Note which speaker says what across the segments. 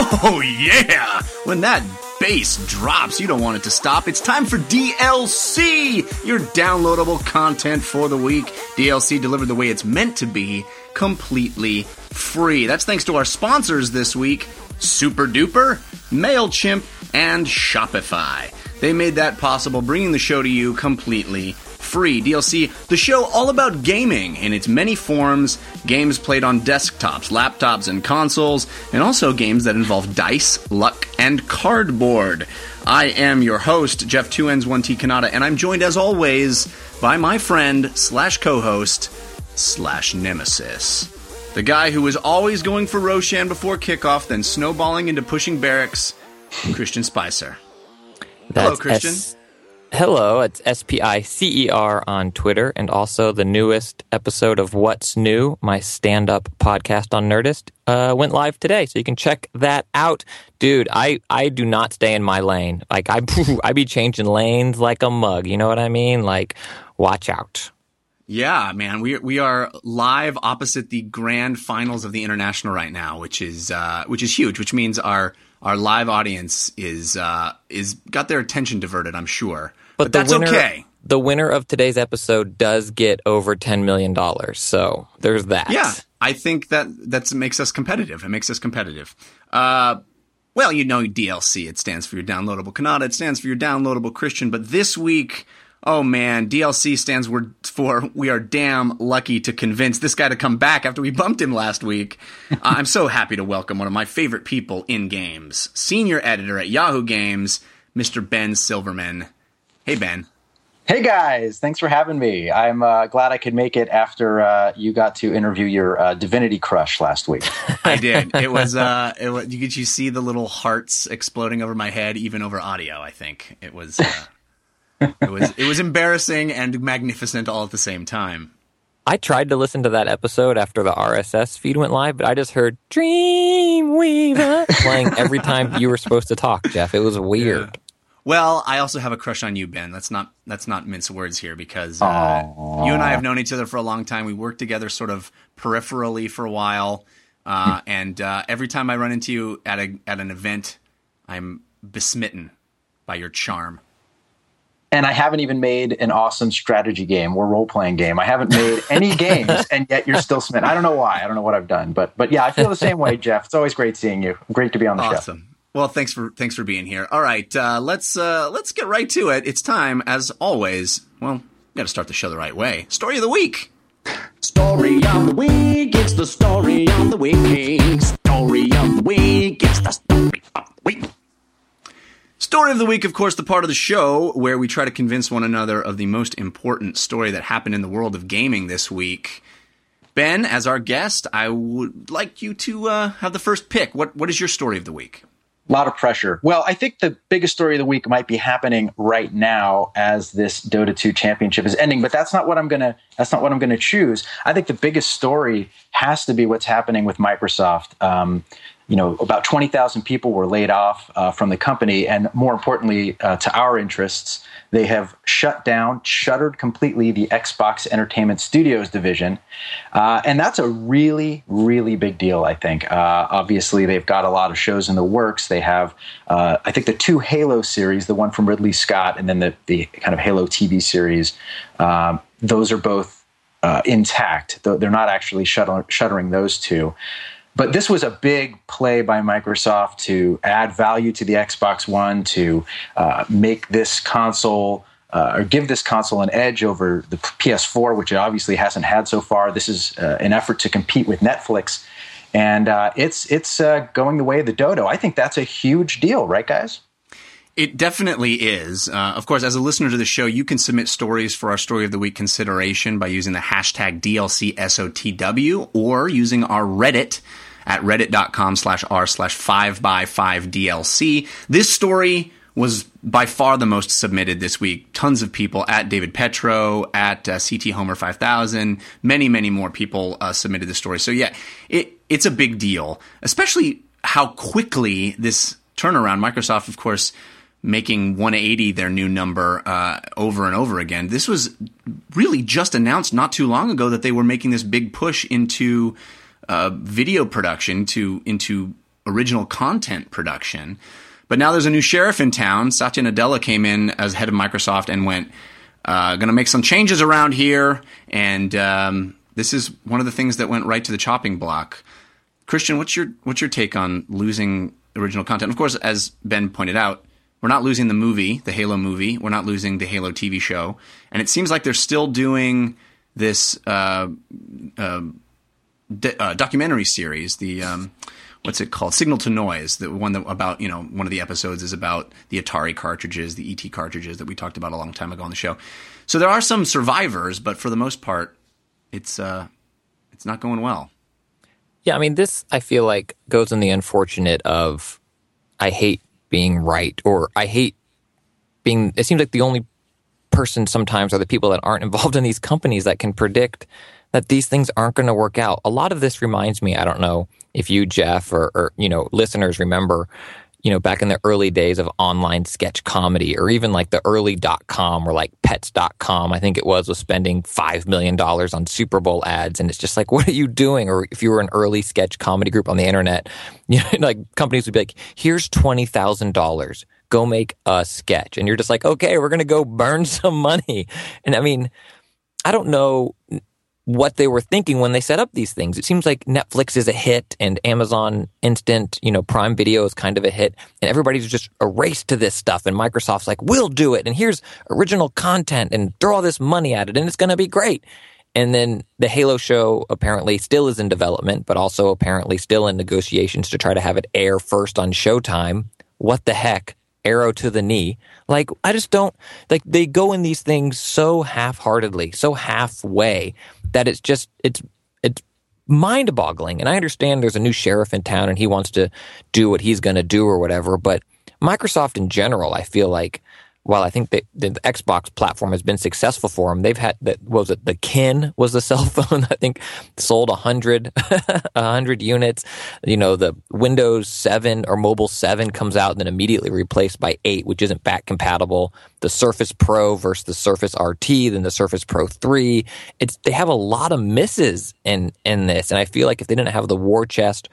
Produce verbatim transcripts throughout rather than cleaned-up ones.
Speaker 1: Oh, yeah! When that bass drops, you don't want it to stop. It's time for D L C, your downloadable content for the week. D L C delivered the way it's meant to be, completely free. That's thanks to our sponsors this week, Super Duper, MailChimp, and Shopify. They made that possible, bringing the show to you completely free. D L C, the show all about gaming in its many forms, games played on desktops, laptops, and consoles, and also games that involve dice, luck, and cardboard. I am your host, Jeff Two N's one T Kanata, and I'm joined as always by my friend slash co-host slash nemesis. The guy who is always going for Roshan before kickoff, then snowballing into pushing barracks, Christian Spicer.
Speaker 2: That's
Speaker 1: Hello, Christian.
Speaker 2: S- Hello, it's S P I C E R on Twitter, and also the newest episode of What's New, my stand-up podcast on Nerdist, uh, went live today, so you can check that out. Dude, I, I do not stay in my lane. Like, I, I be changing lanes like a mug, you know what I mean? Like, watch out.
Speaker 1: Yeah, man, we we are live opposite the grand finals of the International right now, which is uh, which is huge. Which means our our live audience is uh, is got their attention diverted, I'm sure. But, but that's
Speaker 2: winner,
Speaker 1: okay.
Speaker 2: The winner of today's episode does get over ten million dollars, so there's that.
Speaker 1: Yeah, I think that that makes us competitive. It makes us competitive. Uh, well, you know D L C. It stands for your downloadable Kanata. It stands for your downloadable Christian. But this week, oh man, D L C stands for we are damn lucky to convince this guy to come back after we bumped him last week. uh, I'm so happy to welcome one of my favorite people in games, senior editor at Yahoo Games, Mister Ben Silverman. Hey, Ben.
Speaker 3: Hey, guys. Thanks for having me. I'm uh, glad I could make it after uh, you got to interview your uh, Divinity crush last week.
Speaker 1: I did. It was, uh, it was, did you see the little hearts exploding over my head, even over audio, I think? It was, uh, it was, it was embarrassing and magnificent all at the same time.
Speaker 2: I tried to listen to that episode after the R S S feed went live, but I just heard Dreamweaver playing every time you were supposed to talk, Jeff. It was weird.
Speaker 1: Yeah. Well, I also have a crush on you, Ben. Let's not let's not mince words here because uh, you and I have known each other for a long time. We worked together sort of peripherally for a while, uh, and uh, every time I run into you at a at an event, I'm besmitten by your charm.
Speaker 3: And I haven't even made an awesome strategy game or role-playing game. I haven't made any games, and yet you're still smitten. I don't know why. I don't know what I've done. But but yeah, I feel the same way, Jeff. It's always great seeing you. Great to be on the show.
Speaker 1: Awesome. Well, thanks for thanks for being here. All right, uh, let's uh, let's get right to it. It's time, as always. Well, we got to start the show the right way. Story of the week.
Speaker 4: Story of the week. It's the story of the week. Story of the week. It's the story of the week.
Speaker 1: Story of the week, of course, the part of the show where we try to convince one another of the most important story that happened in the world of gaming this week. Ben, as our guest, I would like you to uh, have the first pick. What what is your story of the week?
Speaker 3: A lot of pressure. Well, I think the biggest story of the week might be happening right now as this Dota two championship is ending, but that's not what I'm going to that's not what I'm going to choose. I think the biggest story has to be what's happening with Microsoft. Um, you know, about twenty thousand people were laid off uh, from the company, and more importantly, uh, to our interests, they have shut down, shuttered completely the Xbox Entertainment Studios division. Uh, and that's a really, really big deal, I think. Uh, obviously, they've got a lot of shows in the works. They have, uh, I think, the two Halo series, the one from Ridley Scott, and then the, the kind of Halo T V series. Um, those are both uh, intact. They're not actually shutter- shuttering those two. But this was a big play by Microsoft to add value to the Xbox One, to uh, make this console, uh, or give this console an edge over the P S four, which it obviously hasn't had so far. This is uh, an effort to compete with Netflix. And uh, it's it's uh, going the way of the dodo. I think that's a huge deal, right, guys?
Speaker 1: It definitely is. Uh, of course, as a listener to the show, you can submit stories for our Story of the Week consideration by using the hashtag D L C S O T W or using our Reddit at reddit.com slash r slash 5 by 5 DLC. This story was by far the most submitted this week. Tons of people at David Petro, at uh, C T Homer five thousand. Many, many more people uh, submitted the story. So yeah, it it's a big deal, especially how quickly this turnaround. Microsoft, of course, making one eighty their new number uh, over and over again. This was really just announced not too long ago that they were making this big push into uh, video production, to into original content production. But now there's a new sheriff in town. Satya Nadella came in as head of Microsoft and went, uh, going to make some changes around here. And um, this is one of the things that went right to the chopping block. Christian, what's your what's your take on losing original content? Of course, as Ben pointed out, we're not losing the movie, the Halo movie. We're not losing the Halo T V show. And it seems like they're still doing this uh, uh, d- uh, documentary series, the um, what's it called? Signal to Noise. The one that about, you know, one of the episodes is about the Atari cartridges, the E T cartridges that we talked about a long time ago on the show. So there are some survivors, but for the most part, it's uh, it's not going well.
Speaker 2: Yeah, I mean, this, I feel like, goes in the unfortunate of, I hate being right, or I hate being, it seems like the only person sometimes are the people that aren't involved in these companies that can predict that these things aren't going to work out. A lot of this reminds me, I don't know if you, Jeff, or, or, you know, listeners remember, you know, back in the early days of online sketch comedy, or even like the early dot-com or like pets dot com, I think it was, was spending five million dollars on Super Bowl ads. And it's just like, what are you doing? Or if you were an early sketch comedy group on the internet, you know, like companies would be like, here's twenty thousand dollars, go make a sketch. And you're just like, okay, we're going to go burn some money. And I mean, I don't know what they were thinking when they set up these things. It seems like Netflix is a hit and Amazon Instant, you know, Prime Video is kind of a hit, and everybody's just a race to this stuff. And Microsoft's like, we'll do it. And here's original content and throw all this money at it and it's going to be great. And then the Halo show apparently still is in development, but also apparently still in negotiations to try to have it air first on Showtime. What the heck? Arrow to the knee. Like, I just don't, like, they go in these things so half-heartedly, so halfway, that it's just, it's, it's mind-boggling. And I understand there's a new sheriff in town and he wants to do what he's going to do or whatever, but Microsoft in general, I feel like, while I think that the Xbox platform has been successful for them, they've had, that what was it, the Kin was the cell phone, I think, sold one hundred, one hundred units. You know, the Windows seven or Mobile seven comes out and then immediately replaced by eight, which isn't back compatible. The Surface Pro versus the Surface R T, then the Surface Pro three. It's, they have a lot of misses in, in this. And I feel like if they didn't have the war chest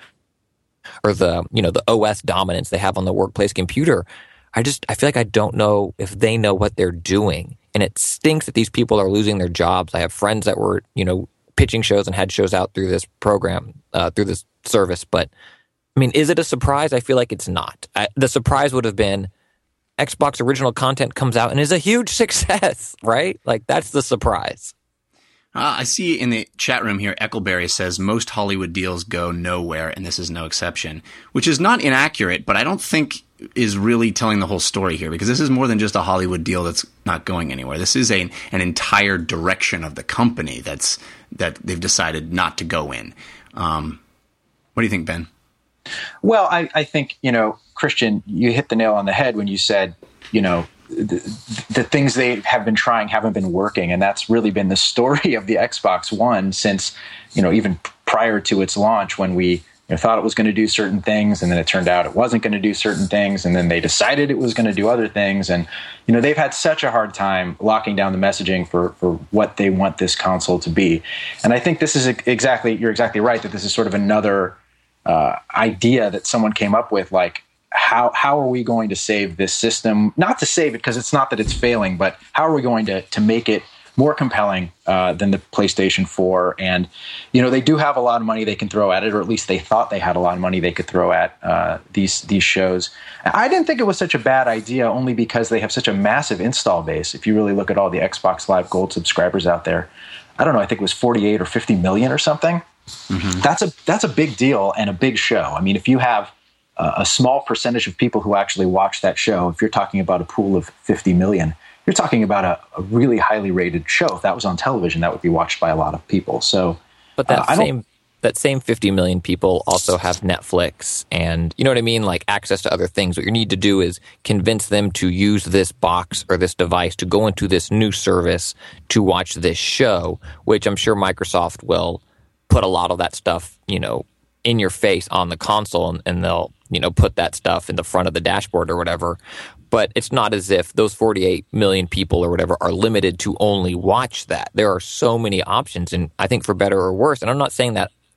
Speaker 2: or the, you know, the O S dominance they have on the workplace computer, I just, I feel like I don't know if they know what they're doing. And it stinks that these people are losing their jobs. I have friends that were, you know, pitching shows and had shows out through this program, uh, through this service. But, I mean, is it a surprise? I feel like it's not. I, the surprise would have been Xbox original content comes out and is a huge success, right? Like, that's the surprise.
Speaker 1: Uh, I see in the chat room here, Eckleberry says most Hollywood deals go nowhere, and this is no exception, which is not inaccurate, but I don't think is really telling the whole story here, because this is more than just a Hollywood deal that's not going anywhere. This is a, an entire direction of the company that's that they've decided not to go in. Um, what do you think, Ben?
Speaker 3: Well, I, I think, you know, Christian, you hit the nail on the head when you said, you know, the, the things they have been trying haven't been working. And that's really been the story of the Xbox One since, you know, even prior to its launch, when we you know, thought it was going to do certain things, and then it turned out it wasn't going to do certain things, and then they decided it was going to do other things. And, you know, they've had such a hard time locking down the messaging for, for what they want this console to be. And I think this is exactly, you're exactly right, that this is sort of another uh, idea that someone came up with, like, How how are we going to save this system? Not to save it, because it's not that it's failing, but how are we going to to make it more compelling uh, than the PlayStation four? And, you know, they do have a lot of money they can throw at it, or at least they thought they had a lot of money they could throw at uh, these these shows. I didn't think it was such a bad idea, only because they have such a massive install base. If you really look at all the Xbox Live Gold subscribers out there, I don't know, I think it was forty-eight or fifty million or something. Mm-hmm. That's a that's a big deal and a big show. I mean, if you have a small percentage of people who actually watch that show, if you're talking about a pool of fifty million, you're talking about a, a really highly rated show. If that was on television, that would be watched by a lot of people. So,
Speaker 2: but that
Speaker 3: uh,
Speaker 2: same that same fifty million people also have Netflix, and you know what I mean, like access to other things. What you need to do is convince them to use this box or this device to go into this new service to watch this show, which I'm sure Microsoft will put a lot of that stuff, you know, in your face on the console, and, and they'll, you know, put that stuff in the front of the dashboard or whatever. But it's not as if those forty-eight million people or whatever are limited to only watch that. There are so many options, and I think for better or worse, and I'm not saying that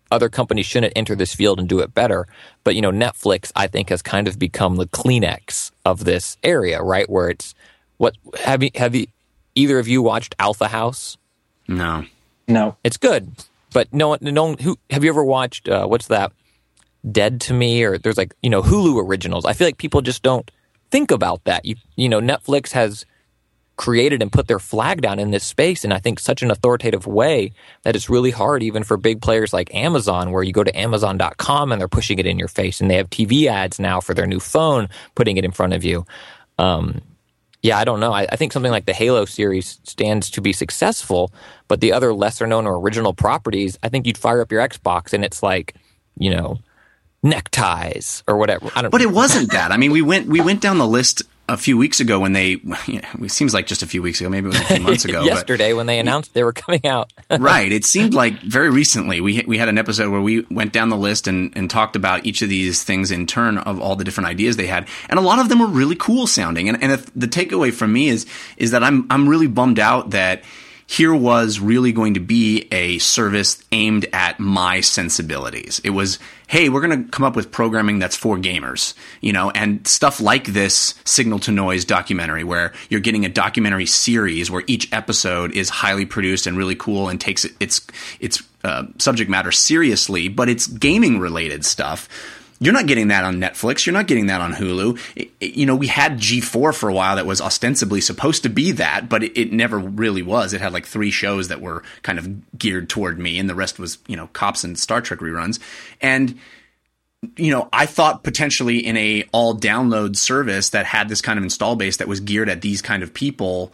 Speaker 2: other companies shouldn't enter this field and do it better. But, you know, Netflix, I think, has kind of become the Kleenex of this area, right? Where it's, what, have you, have you, either of you watched Alpha House?
Speaker 1: No.
Speaker 3: No.
Speaker 2: It's good. But no one, no one, who, have you ever watched, uh, what's that, Dead to Me? Or there's like, you know, Hulu originals. I feel like people just don't think about that. You, you know, Netflix has created and put their flag down in this space in, I think, such an authoritative way that it's really hard even for big players like Amazon, where you go to amazon dot com and they're pushing it in your face, and they have T V ads now for their new phone, putting it in front of you. Um, yeah, I don't know. I, I think something like the Halo series stands to be successful, but the other lesser-known or original properties, I think you'd fire up your Xbox and it's like, you know, neckties or whatever. I don't
Speaker 1: But it wasn't that. I mean, we went we went down the list a few weeks ago when they, it seems like just a few weeks ago, maybe it was a few months ago.
Speaker 2: Yesterday when they announced they were coming out.
Speaker 1: Right. It seemed like very recently we we had an episode where we went down the list and, and talked about each of these things in turn of all the different ideas they had. And a lot of them were really cool sounding. And, and if the takeaway from me is, is that I'm, I'm really bummed out that here was really going to be a service aimed at my sensibilities. It was, hey, we're going to come up with programming that's for gamers, you know, and stuff like this Signal to Noise documentary, where you're getting a documentary series where each episode is highly produced and really cool and takes its its uh, subject matter seriously, but it's gaming related stuff. You're not getting that on Netflix. You're not getting that on Hulu. It, it, you know, we had G four for a while that was ostensibly supposed to be that, but it, it never really was. It had like three shows that were kind of geared toward me, and the rest was, you know, Cops and Star Trek reruns. And, you know, I thought potentially in a all download service that had this kind of install base that was geared at these kind of people,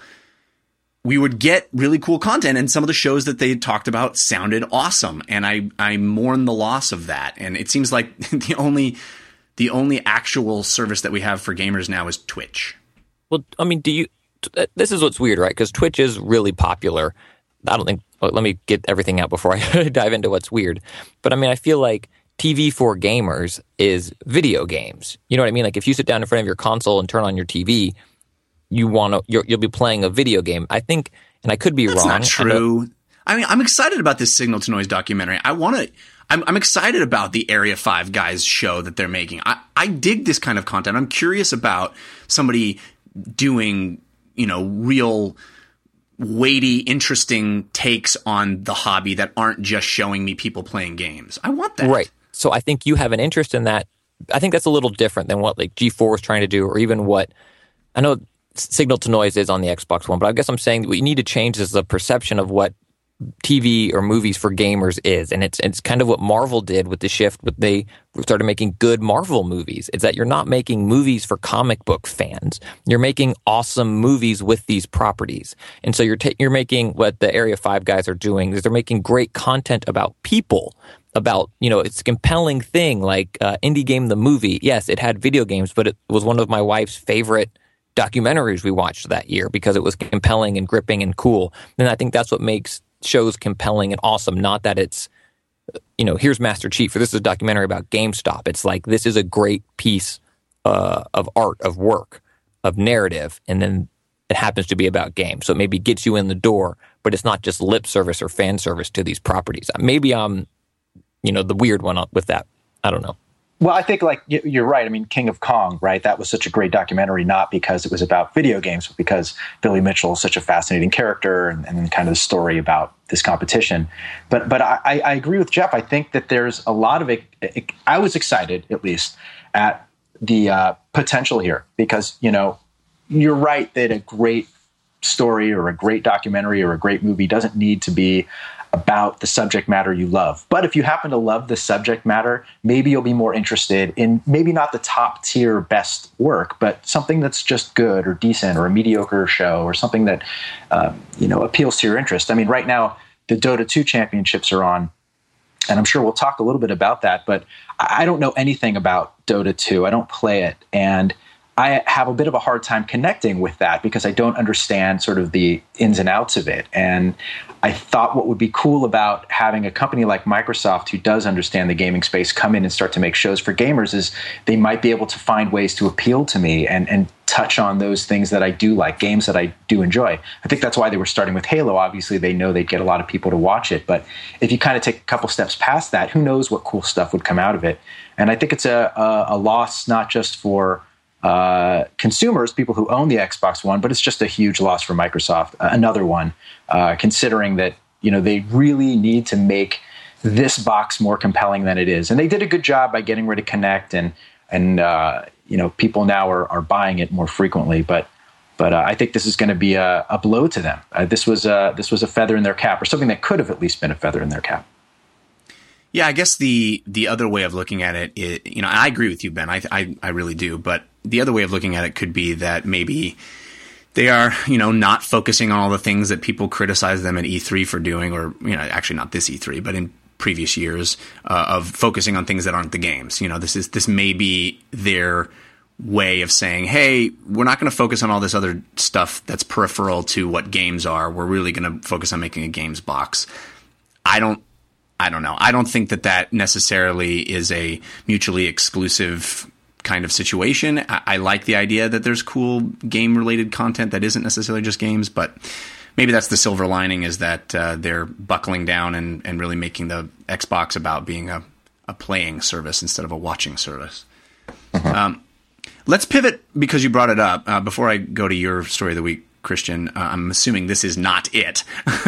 Speaker 1: we would get really cool content, and some of the shows that they had talked about sounded awesome. And I, I mourn the loss of that. And it seems like the only, the only actual service that we have for gamers now is Twitch.
Speaker 2: Well, I mean, do you, this is what's weird, right? Because Twitch is really popular. I don't think, well, let me get everything out before I dive into what's weird. But I mean, I feel like T V for gamers is video games. You know what I mean? Like if you sit down in front of your console and turn on your T V, you want to, you'll be playing a video game. I think, and I could be
Speaker 1: That's
Speaker 2: wrong.
Speaker 1: That's not true. I, I mean, I'm excited about this Signal to Noise documentary. I want to, I'm, I'm excited about the Area five guys show that they're making. I, I dig this kind of content. I'm curious about somebody doing, you know, real weighty, interesting takes on the hobby that aren't just showing me people playing games. I want that.
Speaker 2: Right. So I think you have an interest in that. I think that's a little different than what like G four was trying to do, or even what, I know Signal to Noise is on the Xbox One, but I guess I'm saying what you need to change is the perception of what T V or movies for gamers is. And it's it's kind of what Marvel did with the shift, but they started making good Marvel movies. It's that you're not making movies for comic book fans. You're making awesome movies with these properties. And so you're ta- you're making what the Area five guys are doing is they're making great content about people, about, you know, it's a compelling thing like uh, Indie Game the movie. Yes, it had video games, but it was one of my wife's favorite documentaries we watched that year because it was compelling and gripping and cool. And I think that's what makes shows compelling and awesome, not that it's, you know, here's Master Chief, or this is a documentary about GameStop. It's like, this is a great piece uh, of art, of work, of narrative, and then it happens to be about games. So it maybe gets you in the door, but it's not just lip service or fan service to these properties. Maybe I'm, you know, the weird one with that. I don't know.
Speaker 3: Well, I think like you're right. I mean, King of Kong, right? That was such a great documentary, not because it was about video games, but because Billy Mitchell is such a fascinating character, and, and then kind of the story about this competition. But but I, I agree with Jeff. I think that there's a lot of it. I was excited, at least, at the uh, potential here, because, you know, you're right that a great story or a great documentary or a great movie doesn't need to be about the subject matter you love. But if you happen to love the subject matter, maybe you'll be more interested in maybe not the top tier best work, but something that's just good or decent, or a mediocre show, or something that um, you know, appeals to your interest. I mean, right now the Dota two championships are on, and I'm sure we'll talk a little bit about that, but I don't know anything about Dota two. I don't play it, and I have a bit of a hard time connecting with that because I don't understand sort of the ins and outs of it. And I thought what would be cool about having a company like Microsoft, who does understand the gaming space, come in and start to make shows for gamers, is they might be able to find ways to appeal to me and, and touch touch on those things that I do like, games that I do enjoy. I think that's why they were starting with Halo. Obviously, they know they'd get a lot of people to watch it. But if you kind of take a couple steps past that, who knows what cool stuff would come out of it? And I think it's a, a, a loss not just for uh, consumers, people who own the Xbox One, but it's just a huge loss for Microsoft. Uh, another one, uh, considering that, you know, they really need to make this box more compelling than it is. And they did a good job by getting rid of Kinect, and and uh, you know, people now are, are buying it more frequently. But but uh, I think this is going to be a, a blow to them. Uh, this was a this was a feather in their cap, or something that could have at least been a feather in their cap.
Speaker 1: Yeah, I guess the the other way of looking at it, is, you know, I agree with you, Ben. I, I I really do. But the other way of looking at it could be that maybe they are, you know, not focusing on all the things that people criticize them at E three for doing, or, you know, actually not this E three, but in previous years, uh, of focusing on things that aren't the games. You know, this is this may be their way of saying, hey, we're not going to focus on all this other stuff that's peripheral to what games are. We're really going to focus on making a games box. I don't, I don't know. I don't think that that necessarily is a mutually exclusive kind of situation. I, I like the idea that there's cool game related content that isn't necessarily just games, but maybe that's the silver lining, is that uh, they're buckling down and, and really making the Xbox about being a, a playing service instead of a watching service. Mm-hmm. Um, let's pivot, because you brought it up. Uh, before I go to your story of the week, Christian, uh, I'm assuming this is not it,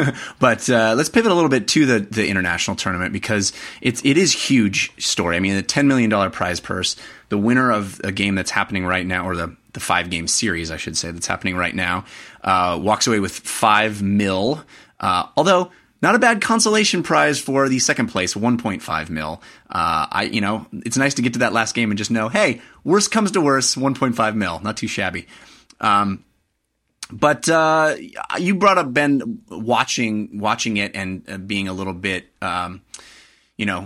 Speaker 1: but uh, let's pivot a little bit to the, the international tournament, because it's it is huge story. I mean, the ten million dollars prize purse, the winner of a game that's happening right now, or the the five game series, I should say, that's happening right now, uh, walks away with five mil. Uh, although not a bad consolation prize for the second place, one point five mil. Uh, I, you know, it's nice to get to that last game and just know, hey, worst comes to worst, one point five mil, not too shabby. Um, But uh, you brought up, Ben, watching watching it and uh, being a little bit, um, you know,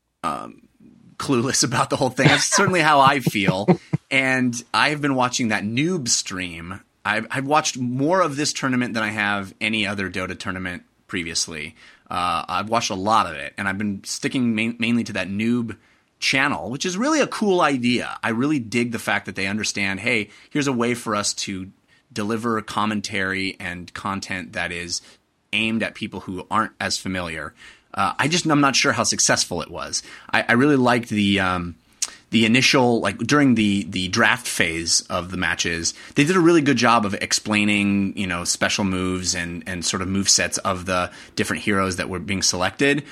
Speaker 1: um, clueless about the whole thing. That's certainly how I feel. And I have been watching that noob stream. I've, I've watched more of this tournament than I have any other Dota tournament previously. Uh, I've watched a lot of it, and I've been sticking main, mainly to that noob channel, which is really a cool idea. I really dig the fact that they understand, hey, here's a way for us to deliver commentary and content that is aimed at people who aren't as familiar. Uh, I just, I'm not sure how successful it was. I, I really liked the, um, the initial, like during the, the draft phase of the matches, they did a really good job of explaining, you know, special moves and, and sort of move sets of the different heroes that were being selected.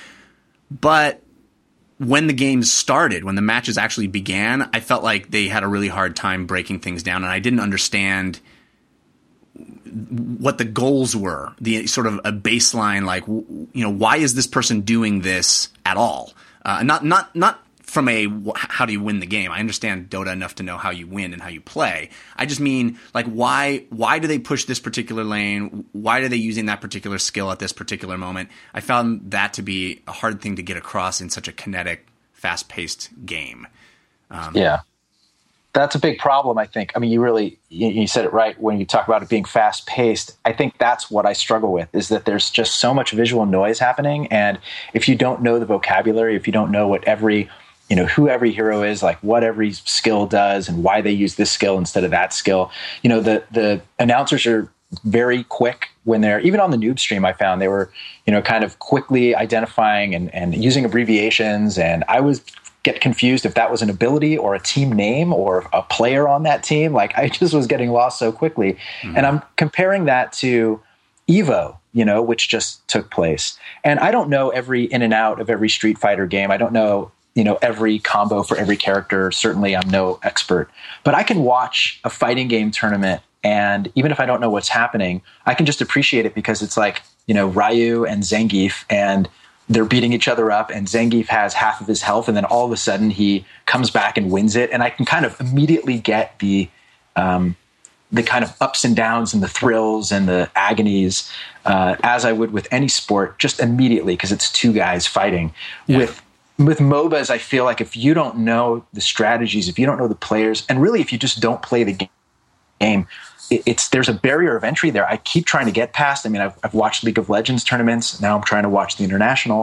Speaker 1: But when the game started, when the matches actually began, I felt like they had a really hard time breaking things down, and I didn't understand what the goals were, the sort of a baseline, like, you know, why is this person doing this at all? Uh, not, not, not from a, how do you win the game? I understand Dota enough to know how you win and how you play. I just mean, like, why, why do they push this particular lane? Why are they using that particular skill at this particular moment? I found that to be a hard thing to get across in such a kinetic, fast-paced game. Um,
Speaker 3: yeah. That's a big problem, I think. I mean, you really, you, you said it right when you talk about it being fast paced. I think that's what I struggle with, is that there's just so much visual noise happening. And if you don't know the vocabulary, if you don't know what every, you know, who every hero is, like what every skill does and why they use this skill instead of that skill, you know, the, the announcers are very quick when they're, even on the noob stream, I found they were, you know, kind of quickly identifying and, and using abbreviations. And I was get confused if that was an ability or a team name or a player on that team. Like, I just was getting lost so quickly. Mm-hmm. And I'm comparing that to Evo, you know, which just took place. And I don't know every in and out of every Street Fighter game. I don't know, you know, every combo for every character. Certainly I'm no expert, but I can watch a fighting game tournament, and even if I don't know what's happening, I can just appreciate it, because it's like, you know, Ryu and Zangief, and they're beating each other up, and Zangief has half of his health, and then all of a sudden he comes back and wins it. And I can kind of immediately get the um, the kind of ups and downs and the thrills and the agonies, uh, as I would with any sport, just immediately, because it's two guys fighting. Yeah. With with MOBAs, I feel like if you don't know the strategies, if you don't know the players, and really if you just don't play the game, it's there's a barrier of entry there. I keep trying to get past. I mean, I've, I've watched League of Legends tournaments. Now I'm trying to watch the international,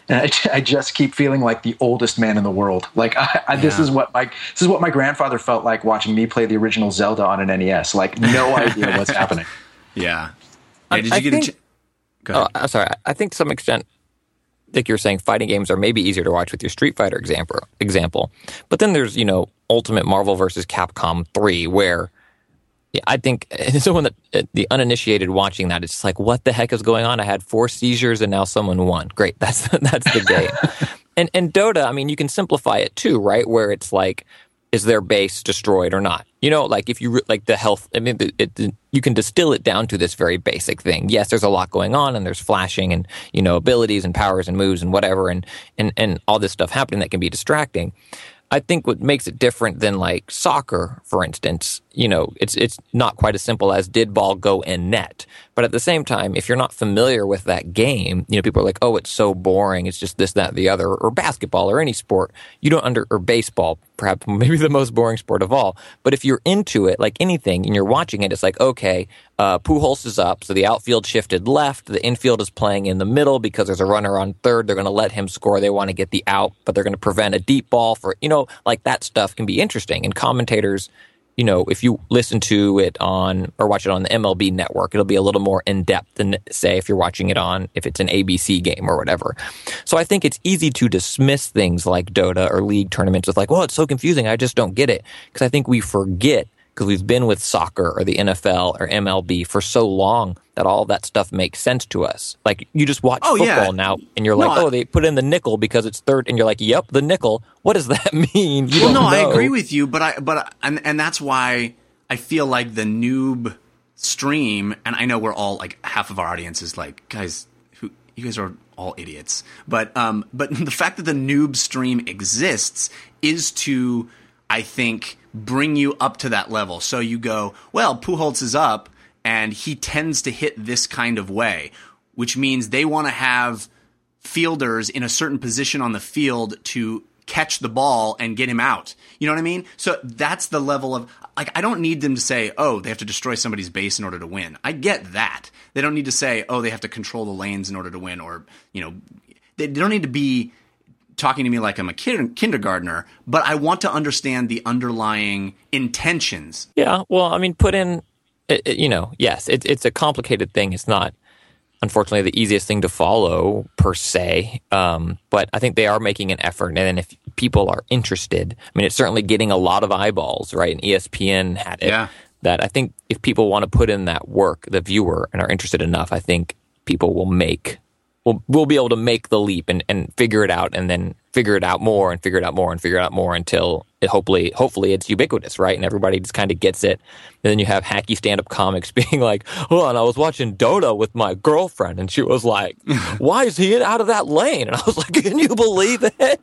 Speaker 3: And I, I just keep feeling like the oldest man in the world. Like I, I, this
Speaker 1: Yeah.
Speaker 3: is what my this is what my grandfather felt like watching me play the original Zelda on an N E S. Like no idea what's happening.
Speaker 1: Yeah. Yeah, did you
Speaker 2: I
Speaker 1: get
Speaker 2: think-
Speaker 1: a ch- Go ahead.
Speaker 2: Oh, I'm sorry. I think to some extent, like you're saying, fighting games are maybe easier to watch with your Street Fighter example. Example, but then there's you know Ultimate Marvel versus Capcom three, where yeah, I think someone that the uninitiated watching that, it's just like, what the heck is going on? I had four seizures and now someone won. Great, that's that's the game. and and Dota, I mean, you can simplify it too, right? Where it's like, is their base destroyed or not? You know, like if you re- like the health, I mean, it, it, you can distill it down to this very basic thing. Yes, there's a lot going on, and there's flashing, and you know, abilities and powers and moves and whatever, and and and all this stuff happening that can be distracting. I think what makes it different than like soccer, for instance, you know, it's it's not quite as simple as did ball go in net. But at the same time, if you're not familiar with that game, you know, people are like, oh, it's so boring. It's just this, that, the other, or basketball or any sport. You don't under, or baseball, perhaps maybe the most boring sport of all. But if you're into it, like anything, and you're watching it, it's like, okay, uh, Pujols is up. So the outfield shifted left. The infield is playing in the middle because there's a runner on third. They're going to let him score. They want to get the out, but they're going to prevent a deep ball for, you know, like that stuff can be interesting. And commentators, you know, if you listen to it on or watch it on the M L B network, it'll be a little more in depth than, say, if you're watching it on, if it's an A B C game or whatever. So I think it's easy to dismiss things like Dota or league tournaments with like, well, it's so confusing. I just don't get it. Because I think we forget, because we've been with soccer or the N F L or M L B for so long that all that stuff makes sense to us. Like, you just watch
Speaker 1: Oh,
Speaker 2: football
Speaker 1: yeah.
Speaker 2: now, and you're
Speaker 1: No,
Speaker 2: like,
Speaker 1: I-
Speaker 2: oh, they put in the nickel because it's third, and you're like, yep, the nickel. What does that mean? You
Speaker 1: Well,
Speaker 2: don't
Speaker 1: no, I
Speaker 2: know.
Speaker 1: agree with you, but I, but I, and and that's why I feel like the noob stream, and I know we're all like half of our audience is like, guys, who you guys are all idiots, but um, but the fact that the noob stream exists is to, I think, bring you up to that level. So you go, well, Pujols is up, and he tends to hit this kind of way, which means they want to have fielders in a certain position on the field to catch the ball and get him out. You know what I mean? So that's the level of, like, I don't need them to say, oh, they have to destroy somebody's base in order to win. I get that. They don't need to say, oh, they have to control the lanes in order to win, or, you know, they, they don't need to be talking to me like I'm a kid, kindergartner, but I want to understand the underlying intentions.
Speaker 2: Yeah, well, I mean, put in, it, it- you know, yes, it, it's a complicated thing. It's not, unfortunately, the easiest thing to follow per se, um, but I think they are making an effort. And then if people are interested, I mean, it's certainly getting a lot of eyeballs, right? And E S P N had it.
Speaker 1: Yeah.
Speaker 2: That I think if people want to put in that work, the viewer, and are interested enough, I think people will make, will will be able to make the leap and, and figure it out, and then figure it out more and figure it out more and figure it out more until it hopefully hopefully it's ubiquitous, right? And everybody just kind of gets it. And then you have hacky stand-up comics being like, oh, and I was watching Dota with my girlfriend, and she was like, why is he out of that lane? And I was like, can you believe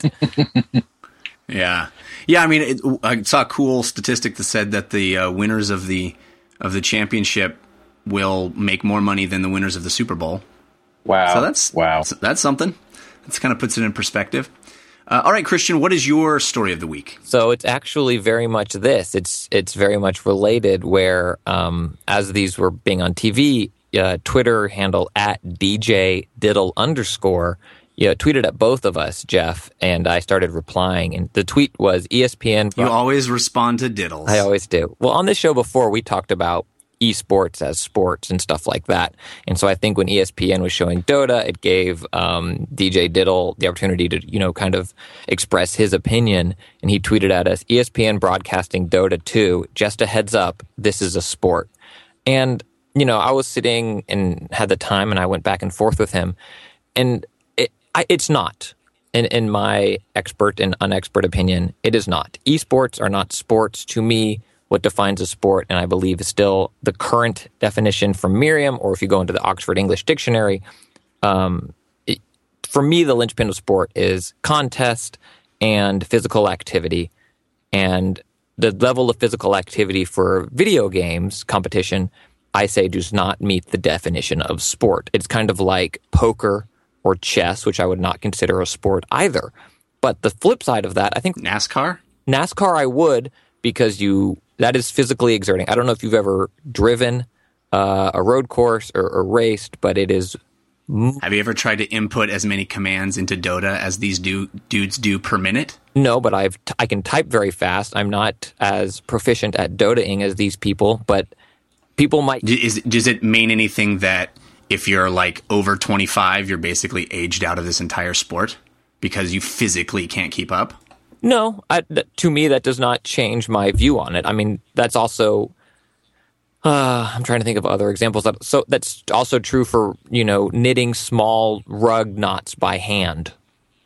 Speaker 2: it?
Speaker 1: Yeah, yeah. I mean, it, I saw a cool statistic that said that the uh, winners of the of the championship will make more money than the winners of the Super Bowl.
Speaker 3: Wow.
Speaker 1: So that's
Speaker 3: wow.
Speaker 1: so that's something. That kind of puts it in perspective. Uh, all right, Christian, what is your story of the week?
Speaker 2: So it's actually very much this. It's it's very much related. Where um, as these were being on T V, uh, Twitter handle at D J Diddle underscore. Yeah, tweeted at both of us, Jeff, and I started replying. And the tweet was E S P N.
Speaker 1: You always respond to diddles.
Speaker 2: I always do. Well, on this show before, we talked about esports as sports and stuff like that. And so I think when E S P N was showing Dota, it gave um, D J Diddle the opportunity to, you know, kind of express his opinion. And he tweeted at us, E S P N broadcasting Dota two, just a heads up, this is a sport. And, you know, I was sitting and had the time, and I went back and forth with him. And it, I, it's not. In, in my expert and unexpert opinion, it is not. Esports are not sports. To me, what defines a sport, and I believe is still the current definition from Merriam, or if you go into the Oxford English Dictionary, um, it, for me, the linchpin of sport is contest and physical activity. And the level of physical activity for video games competition, I say, does not meet the definition of sport. It's kind of like poker or chess, which I would not consider a sport either. But the flip side of that, I think
Speaker 1: NASCAR?
Speaker 2: NASCAR I would, because you that is physically exerting. I don't know if you've ever driven uh, a road course or, or raced, but it is
Speaker 1: Have you ever tried to input as many commands into Dota as these du- dudes do per minute?
Speaker 2: No, but I've t- I can type very fast. I'm not as proficient at Dotaing as these people, but people might...
Speaker 1: D- is, does it mean anything that if you're like over twenty-five, you're basically aged out of this entire sport because you physically can't keep up?
Speaker 2: No, I, th- to me, that does not change my view on it. I mean, that's also... Uh, I'm trying to think of other examples. That, so that's also true for, you know, knitting small rug knots by hand.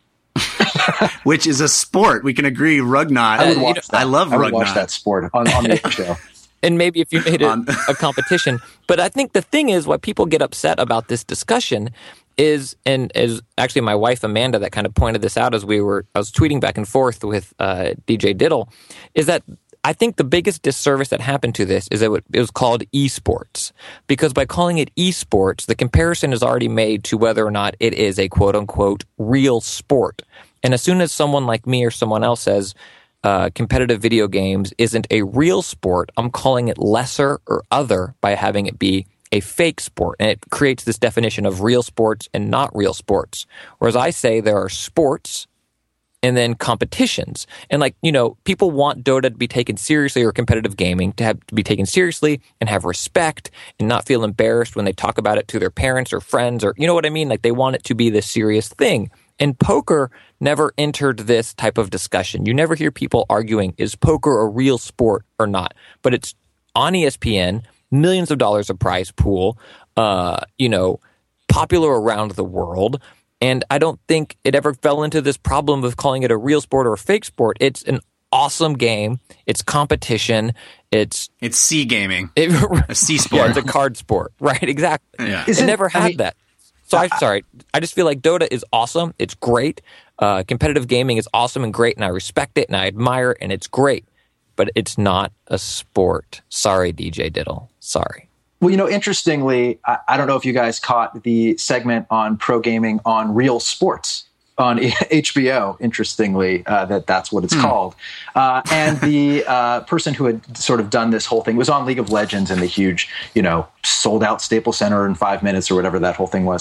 Speaker 1: Which is a sport. We can agree, rug knot.
Speaker 3: I would watch that.
Speaker 1: I love
Speaker 3: I would
Speaker 1: rug
Speaker 3: watch
Speaker 1: knot.
Speaker 3: that sport on, on the show.
Speaker 2: And maybe if you made it a competition. But I think the thing is, why people get upset about this discussion is, and is actually my wife Amanda that kind of pointed this out as we were, I was tweeting back and forth with uh, D J Diddle, is that I think the biggest disservice that happened to this is that it was called esports. Because by calling it esports, the comparison is already made to whether or not it is a quote-unquote real sport. And as soon as someone like me or someone else says uh, competitive video games isn't a real sport, I'm calling it lesser or other by having it be a fake sport. And it creates this definition of real sports and not real sports. Whereas I say there are sports and then competitions. And like, you know, people want Dota to be taken seriously, or competitive gaming to have to be taken seriously and have respect and not feel embarrassed when they talk about it to their parents or friends, or, you know what I mean? Like, they want it to be this serious thing. And poker never entered this type of discussion. You never hear people arguing, is poker a real sport or not? But it's on E S P N, millions of dollars of prize pool, uh, you know, popular around the world. And I don't think it ever fell into this problem of calling it a real sport or a fake sport. It's an awesome game. It's competition. It's
Speaker 1: it's C gaming,
Speaker 2: it,
Speaker 1: a C sport.
Speaker 2: Yeah, it's a card sport, right? Exactly.
Speaker 1: Yeah.
Speaker 2: It never had
Speaker 3: I mean,
Speaker 2: that. So I'm sorry. I just feel like Dota is awesome. It's great. Uh, competitive gaming is awesome and great, and I respect it and I admire it, and it's great. But it's not a sport. Sorry, D J Diddle. Sorry.
Speaker 3: Well, you know, interestingly, I, I don't know if you guys caught the segment on pro gaming on Real Sports on H B O, interestingly, uh, that that's what it's hmm. called. Uh, and the uh, person who had sort of done this whole thing was on League of Legends in the huge, you know, sold out Staples Center in five minutes or whatever that whole thing was.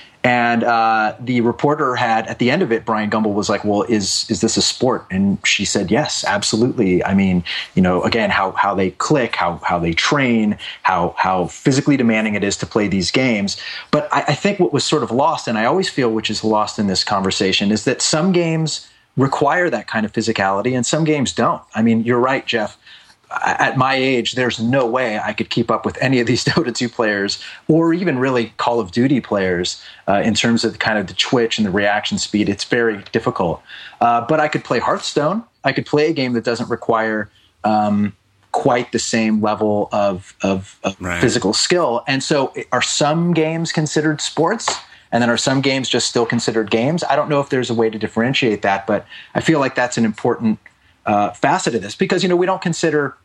Speaker 3: And uh, the reporter had, at the end of it, Brian Gumbel was like, well, is is this a sport? And she said, yes, absolutely. I mean, you know, again, how how they click, how how they train, how how physically demanding it is to play these games. But I, I think what was sort of lost, and I always feel which is lost in this conversation, is that some games require that kind of physicality and some games don't. I mean, you're right, Jeff. At my age, there's no way I could keep up with any of these Dota two players, or even really Call of Duty players, uh, in terms of kind of the twitch and the reaction speed. It's very difficult. Uh, but I could play Hearthstone. I could play a game that doesn't require um, quite the same level of, of, of right. physical skill. And so are some games considered sports? And then are some games just still considered games? I don't know if there's a way to differentiate that, but I feel like that's an important uh, facet of this, because, you know, we don't consider...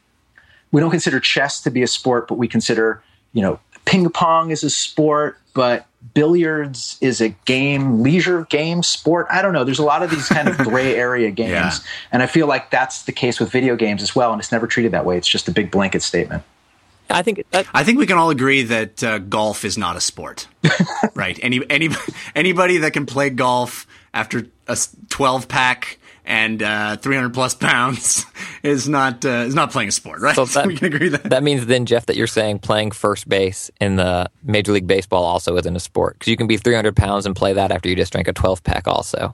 Speaker 3: We don't consider chess to be a sport, but we consider, you know, ping pong is a sport, but billiards is a game, leisure game sport. I don't know. There's a lot of these kind of gray area games. Yeah. And I feel like that's the case with video games as well. And it's never treated that way. It's just a big blanket statement.
Speaker 2: I think that,
Speaker 1: I think we can all agree that uh, golf is not a sport, right? Any, any, anybody that can play golf after a twelve pack and uh, three hundred plus pounds is not uh, is not playing a sport, right?
Speaker 2: So, that,
Speaker 1: so we can agree that.
Speaker 2: That means then, Jeff, that you're saying playing first base in the Major League Baseball also isn't a sport, because you can be three hundred pounds and play that after you just drank a twelve pack also.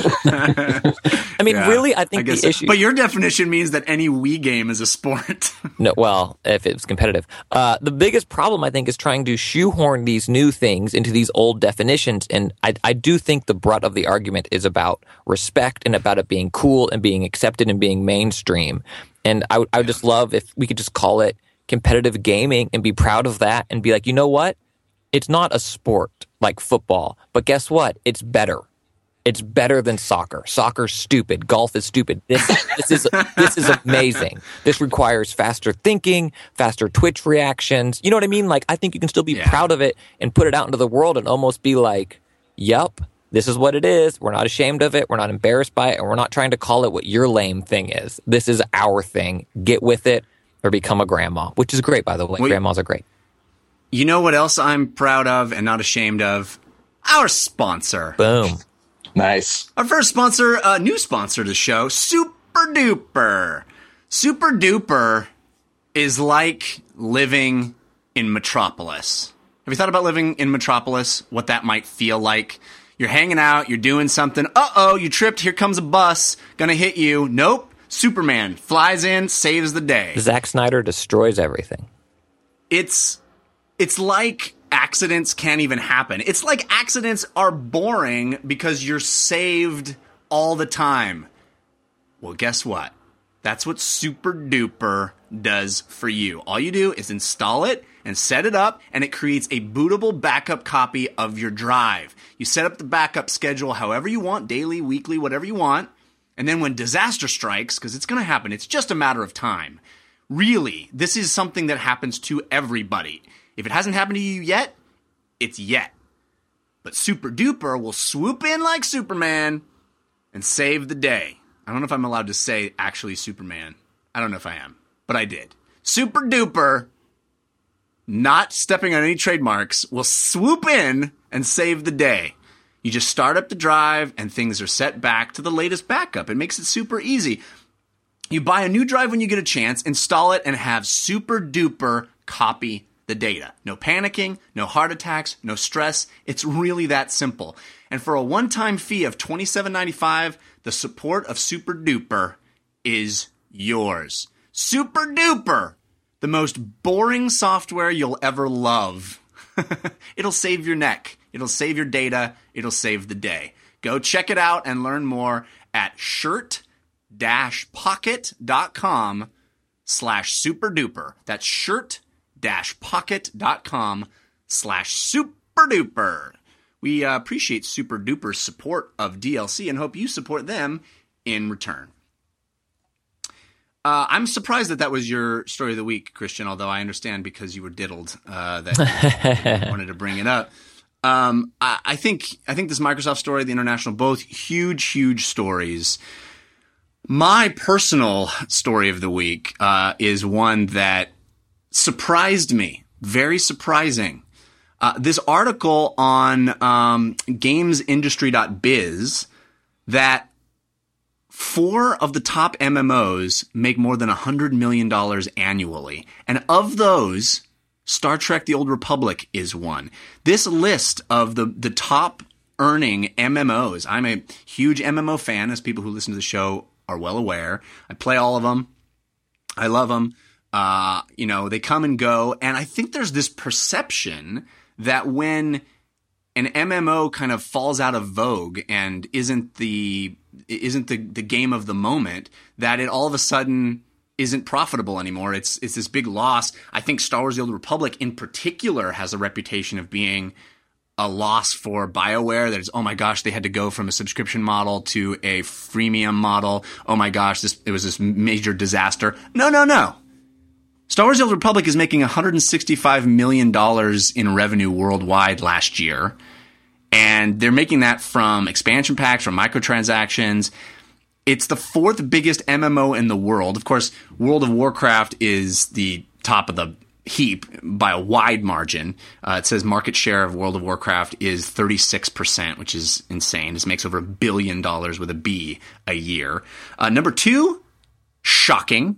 Speaker 2: I mean, yeah, really, I think I the so. issue...
Speaker 1: But your definition means that any Wii game is a sport.
Speaker 2: No, well, if it's competitive. Uh, the biggest problem, I think, is trying to shoehorn these new things into these old definitions, and I, I do think the brunt of the argument is about respect and about it being cool and being accepted and being mainstream. And I, w- I would just love if we could just call it competitive gaming and be proud of that and be like, you know what? It's not a sport like football, but guess what? It's better. It's better than soccer. Soccer's stupid. Golf is stupid. This, this is this is amazing. This requires faster thinking, faster twitch reactions. You know what I mean? Like, I think you can still be yeah. proud of it and put it out into the world and almost be like, yup, this is what it is. We're not ashamed of it. We're not embarrassed by it. And we're not trying to call it what your lame thing is. This is our thing. Get with it or become a grandma, which is great, by the way. Well, grandmas are great.
Speaker 1: You know what else I'm proud of and not ashamed of? Our sponsor.
Speaker 2: Boom.
Speaker 3: Nice.
Speaker 1: Our first sponsor, a uh, new sponsor to the show, Super Duper. Super Duper is like living in Metropolis. Have you thought about living in Metropolis? What that might feel like? You're hanging out, you're doing something. Uh-oh, you tripped. Here comes a bus. Gonna hit you. Nope. Superman flies in, saves the day.
Speaker 2: Zack Snyder destroys everything.
Speaker 1: It's it's like accidents can't even happen. It's like accidents are boring because you're saved all the time. Well, guess what? That's what Super Duper does for you. All you do is install it and set it up, and it creates a bootable backup copy of your drive. You set up the backup schedule however you want, daily, weekly, whatever you want. And then when disaster strikes, because it's going to happen, it's just a matter of time. Really, this is something that happens to everybody. If it hasn't happened to you yet, it's yet. But Super Duper will swoop in like Superman and save the day. I don't know if I'm allowed to say actually Superman. I don't know if I am, but I did. Super Duper, not stepping on any trademarks, will swoop in and save the day. You just start up the drive and things are set back to the latest backup. It makes it super easy. You buy a new drive when you get a chance, install it, and have Super Duper copy the data. No panicking, no heart attacks, no stress. It's really that simple. And for a one-time fee of twenty-seven ninety-five, the support of Super Duper is yours. Super Duper, the most boring software you'll ever love. It'll save your neck. It'll save your data. It'll save the day. Go check it out and learn more at shirt-pocket.com slash super duper. That's shirt-pocket.com slash super duper. We uh, appreciate Super Duper's support of D L C and hope you support them in return. Uh, I'm surprised that that was your story of the week, Christian, although I understand because you were diddled uh, that you wanted to bring it up. Um, I, I think I think this Microsoft story, the international, both huge, huge stories. My personal story of the week uh, is one that surprised me, very surprising. Uh, this article on um, games industry dot biz that four of the top M M Os make more than one hundred million dollars annually. And of those, Star Trek The Old Republic is one. This list of the, the top earning M M Os, I'm a huge M M O fan, as people who listen to the show are well aware. I play all of them. I love them. Uh, you know, they come and go. And I think there's this perception that when an M M O kind of falls out of vogue and isn't the isn't the, the game of the moment, that it all of a sudden isn't profitable anymore. It's it's this big loss. I think Star Wars The Old Republic in particular has a reputation of being a loss for BioWare. That is, oh my gosh, they had to go from a subscription model to a freemium model. Oh my gosh, this it was this major disaster. No, no, no. Star Wars The Old Republic is making one hundred sixty-five million dollars in revenue worldwide last year. And they're making that from expansion packs, from microtransactions. It's the fourth biggest M M O in the world. Of course, World of Warcraft is the top of the heap by a wide margin. Uh, it says market share of World of Warcraft is thirty-six percent, which is insane. This makes over a billion dollars with a B a year. Uh, number two, shocking,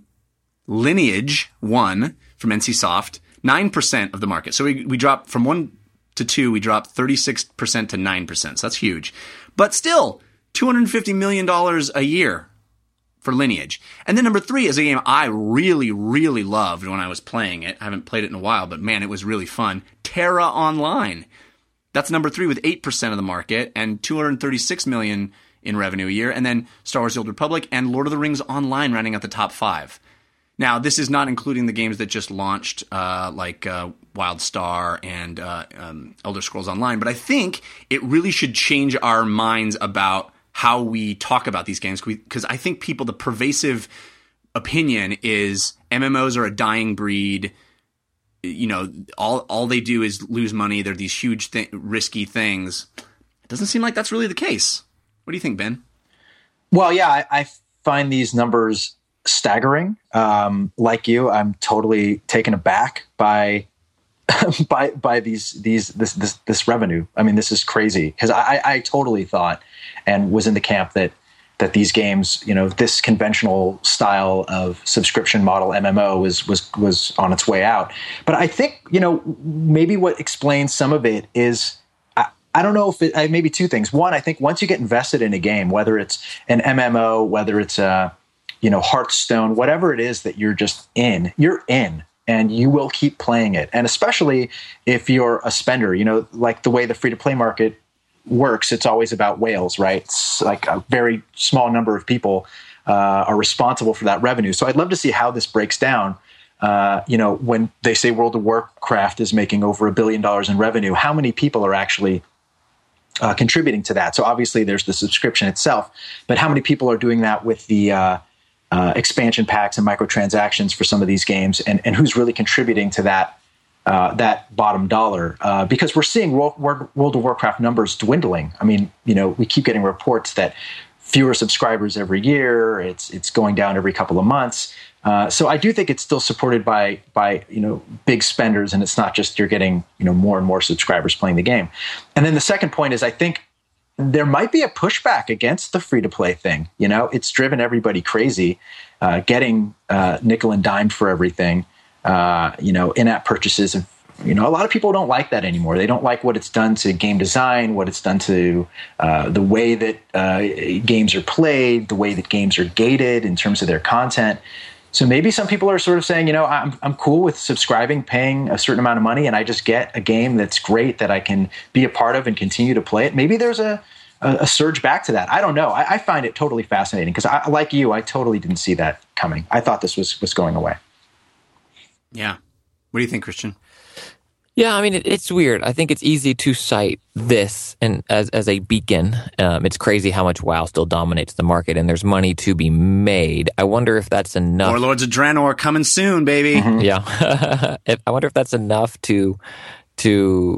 Speaker 1: Lineage one from NCSoft, nine percent of the market. So we, we dropped from one to two, we dropped thirty-six percent to nine percent. So that's huge. But still, two hundred fifty million dollars a year for Lineage. And then number three is a game I really, really loved when I was playing it. I haven't played it in a while, but man, it was really fun. Terra Online. That's number three with eight percent of the market and two hundred thirty-six million dollars in revenue a year. And then Star Wars The Old Republic and Lord of the Rings Online rounding out the top five. Now, this is not including the games that just launched, uh, like uh, WildStar and uh, um, Elder Scrolls Online. But I think it really should change our minds about how we talk about these games, because I think people, the pervasive opinion is M M Os are a dying breed. You know, all all they do is lose money. They're these huge, th- risky things. It doesn't seem like that's really the case. What do you think, Ben?
Speaker 3: Well, yeah, I, I find these numbers staggering. Um, like you, I'm totally taken aback by by by these these this this this revenue. I mean, this is crazy because I, I totally thought and was in the camp that that these games, you know, this conventional style of subscription model M M O was was was on its way out. But I think, you know, maybe what explains some of it is I, I don't know if it uh, maybe two things. One, I think once you get invested in a game, whether it's an M M O, whether it's a you know Hearthstone, whatever it is that you're just in, you're in. And you will keep playing it. And especially if you're a spender, you know, like the way the free-to-play market works, it's always about whales, right? It's like a very small number of people uh, are responsible for that revenue. So I'd love to see how this breaks down. Uh, you know, when they say World of Warcraft is making over a billion dollars in revenue, how many people are actually uh, contributing to that? So obviously there's the subscription itself, but how many people are doing that with the uh, Uh, expansion packs and microtransactions for some of these games, and, and who's really contributing to that uh, that bottom dollar? Uh, because we're seeing World, World of Warcraft numbers dwindling. I mean, you know, we keep getting reports that fewer subscribers every year. It's it's going down every couple of months. Uh, so I do think it's still supported by by you know big spenders, and it's not just you're getting you know more and more subscribers playing the game. And then the second point is I think there might be a pushback against the free-to-play thing. You know, it's driven everybody crazy, uh, getting uh, nickel and dime for everything. Uh, you know, in-app purchases. And, you know, a lot of people don't like that anymore. They don't like what it's done to game design, what it's done to uh, the way that uh, games are played, the way that games are gated in terms of their content. So maybe some people are sort of saying, you know, I'm I'm cool with subscribing, paying a certain amount of money, and I just get a game that's great that I can be a part of and continue to play it. Maybe there's a a, a surge back to that. I don't know. I, I find it totally fascinating because, I, like you, I totally didn't see that coming. I thought this was was going away.
Speaker 1: Yeah. What do you think, Christian?
Speaker 2: Yeah, I mean, it, it's weird. I think it's easy to cite this and as as a beacon. Um, it's crazy how much WoW still dominates the market, and there's money to be made. I wonder if that's enough.
Speaker 1: Warlords of Draenor coming soon, baby.
Speaker 2: Mm-hmm. Yeah. if, I wonder if that's enough to, to,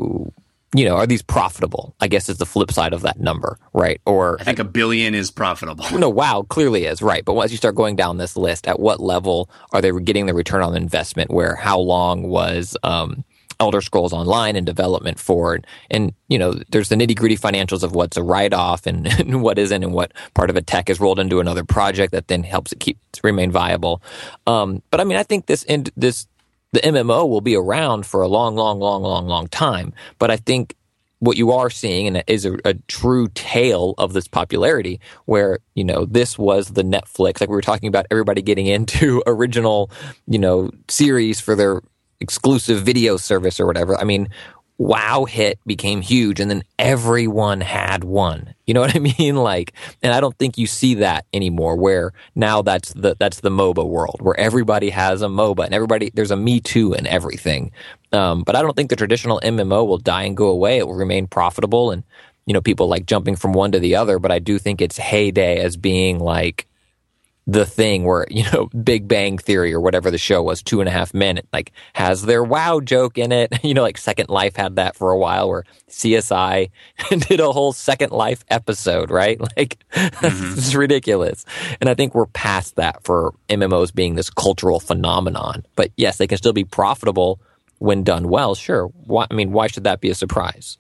Speaker 2: you know, are these profitable? I guess is the flip side of that number, right? Or
Speaker 1: I think a billion is profitable.
Speaker 2: No, WoW clearly is, right. But once you start going down this list, at what level are they getting the return on investment? Where how long was um, Elder Scrolls Online in development for? And, and you know, there's the nitty gritty financials of what's a write off and, and what isn't, and what part of a tech is rolled into another project that then helps it keep to remain viable. Um, but I mean, I think this in, this the M M O will be around for a long, long, long, long, long time. But I think what you are seeing, and is a, a true tale of this popularity, where, you know, this was the Netflix, like we were talking about, everybody getting into original, you know, series for their exclusive video service or whatever. I mean, WoW hit, became huge, and then everyone had one. You know what I mean? Like, and I don't think you see that anymore, where now that's the that's the MOBA world, where everybody has a MOBA and everybody, there's a Me Too and everything. Um, but I don't think the traditional M M O will die and go away. It will remain profitable, and, you know, people like jumping from one to the other. But I do think its heyday as being like the thing where, you know, Big Bang Theory or whatever the show was, Two and a Half Men, it like has their WoW joke in it. You know, like Second Life had that for a while, where C S I did a whole Second Life episode, right? Like, mm-hmm. It's ridiculous. And I think we're past that for M M Os being this cultural phenomenon. But yes, they can still be profitable when done well. Sure. Why, I mean, why should that be a surprise?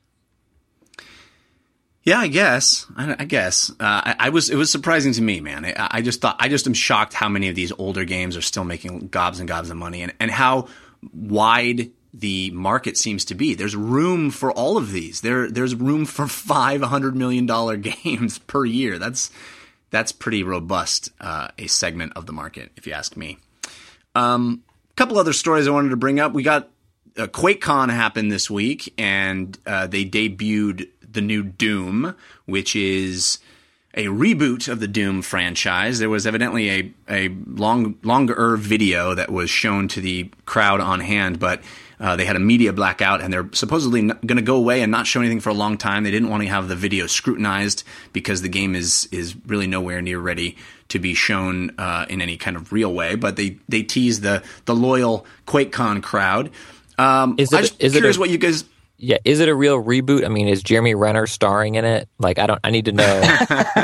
Speaker 1: Yeah, I guess. I, I guess. Uh, I, I was. It was surprising to me, man. I, I just thought. I just am shocked how many of these older games are still making gobs and gobs of money, and, and how wide the market seems to be. There's room for all of these. There, there's room for five hundred million dollar games per year. That's that's pretty robust, uh, a segment of the market, if you ask me. Um, a couple other stories I wanted to bring up. We got uh, QuakeCon happened this week, and uh, they debuted the new Doom, which is a reboot of the Doom franchise. There was evidently a, a long, longer video that was shown to the crowd on hand, but uh, they had a media blackout, and they're supposedly going to go away and not show anything for a long time. They didn't want to have the video scrutinized because the game is is really nowhere near ready to be shown uh, in any kind of real way. But they, they teased the the loyal QuakeCon crowd. Um,
Speaker 2: is it,
Speaker 1: I'm just
Speaker 2: is
Speaker 1: curious
Speaker 2: it a-
Speaker 1: what you guys...
Speaker 2: Yeah, is it a real reboot? I mean, is Jeremy Renner starring in it? Like, I don't. I need to know.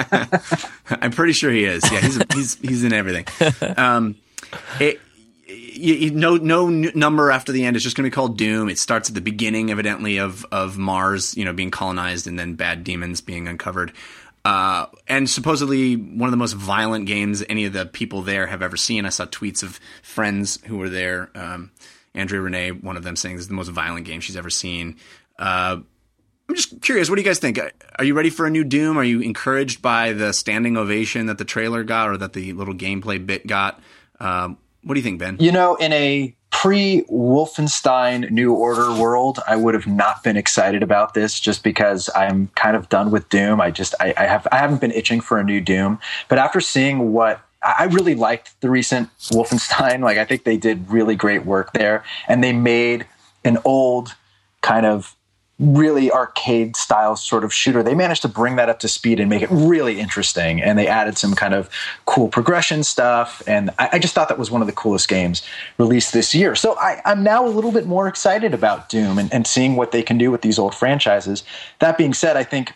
Speaker 1: I'm pretty sure he is. Yeah, he's he's he's in everything. Um, it, you, you, no no n- number after the end. It's just going to be called Doom. It starts at the beginning, evidently, of of Mars, you know, being colonized and then bad demons being uncovered. Uh, and supposedly one of the most violent games any of the people there have ever seen. I saw tweets of friends who were there. Um, Andrea Renee, one of them, saying this is the most violent game she's ever seen. Uh, I'm just curious, what do you guys think? Are you ready for a new Doom? Are you encouraged by the standing ovation that the trailer got or that the little gameplay bit got? Um, what do you think, Ben?
Speaker 3: You know, in a pre-Wolfenstein New Order world, I would have not been excited about this just because I'm kind of done with Doom. I just I, I have I haven't been itching for a new Doom. But after seeing what I really liked the recent Wolfenstein, like I think they did really great work there, and they made an old kind of really arcade style sort of shooter. They managed to bring that up to speed and make it really interesting. And they added some kind of cool progression stuff. And I, I just thought that was one of the coolest games released this year. So I, I'm now a little bit more excited about Doom and, and seeing what they can do with these old franchises. That being said, I think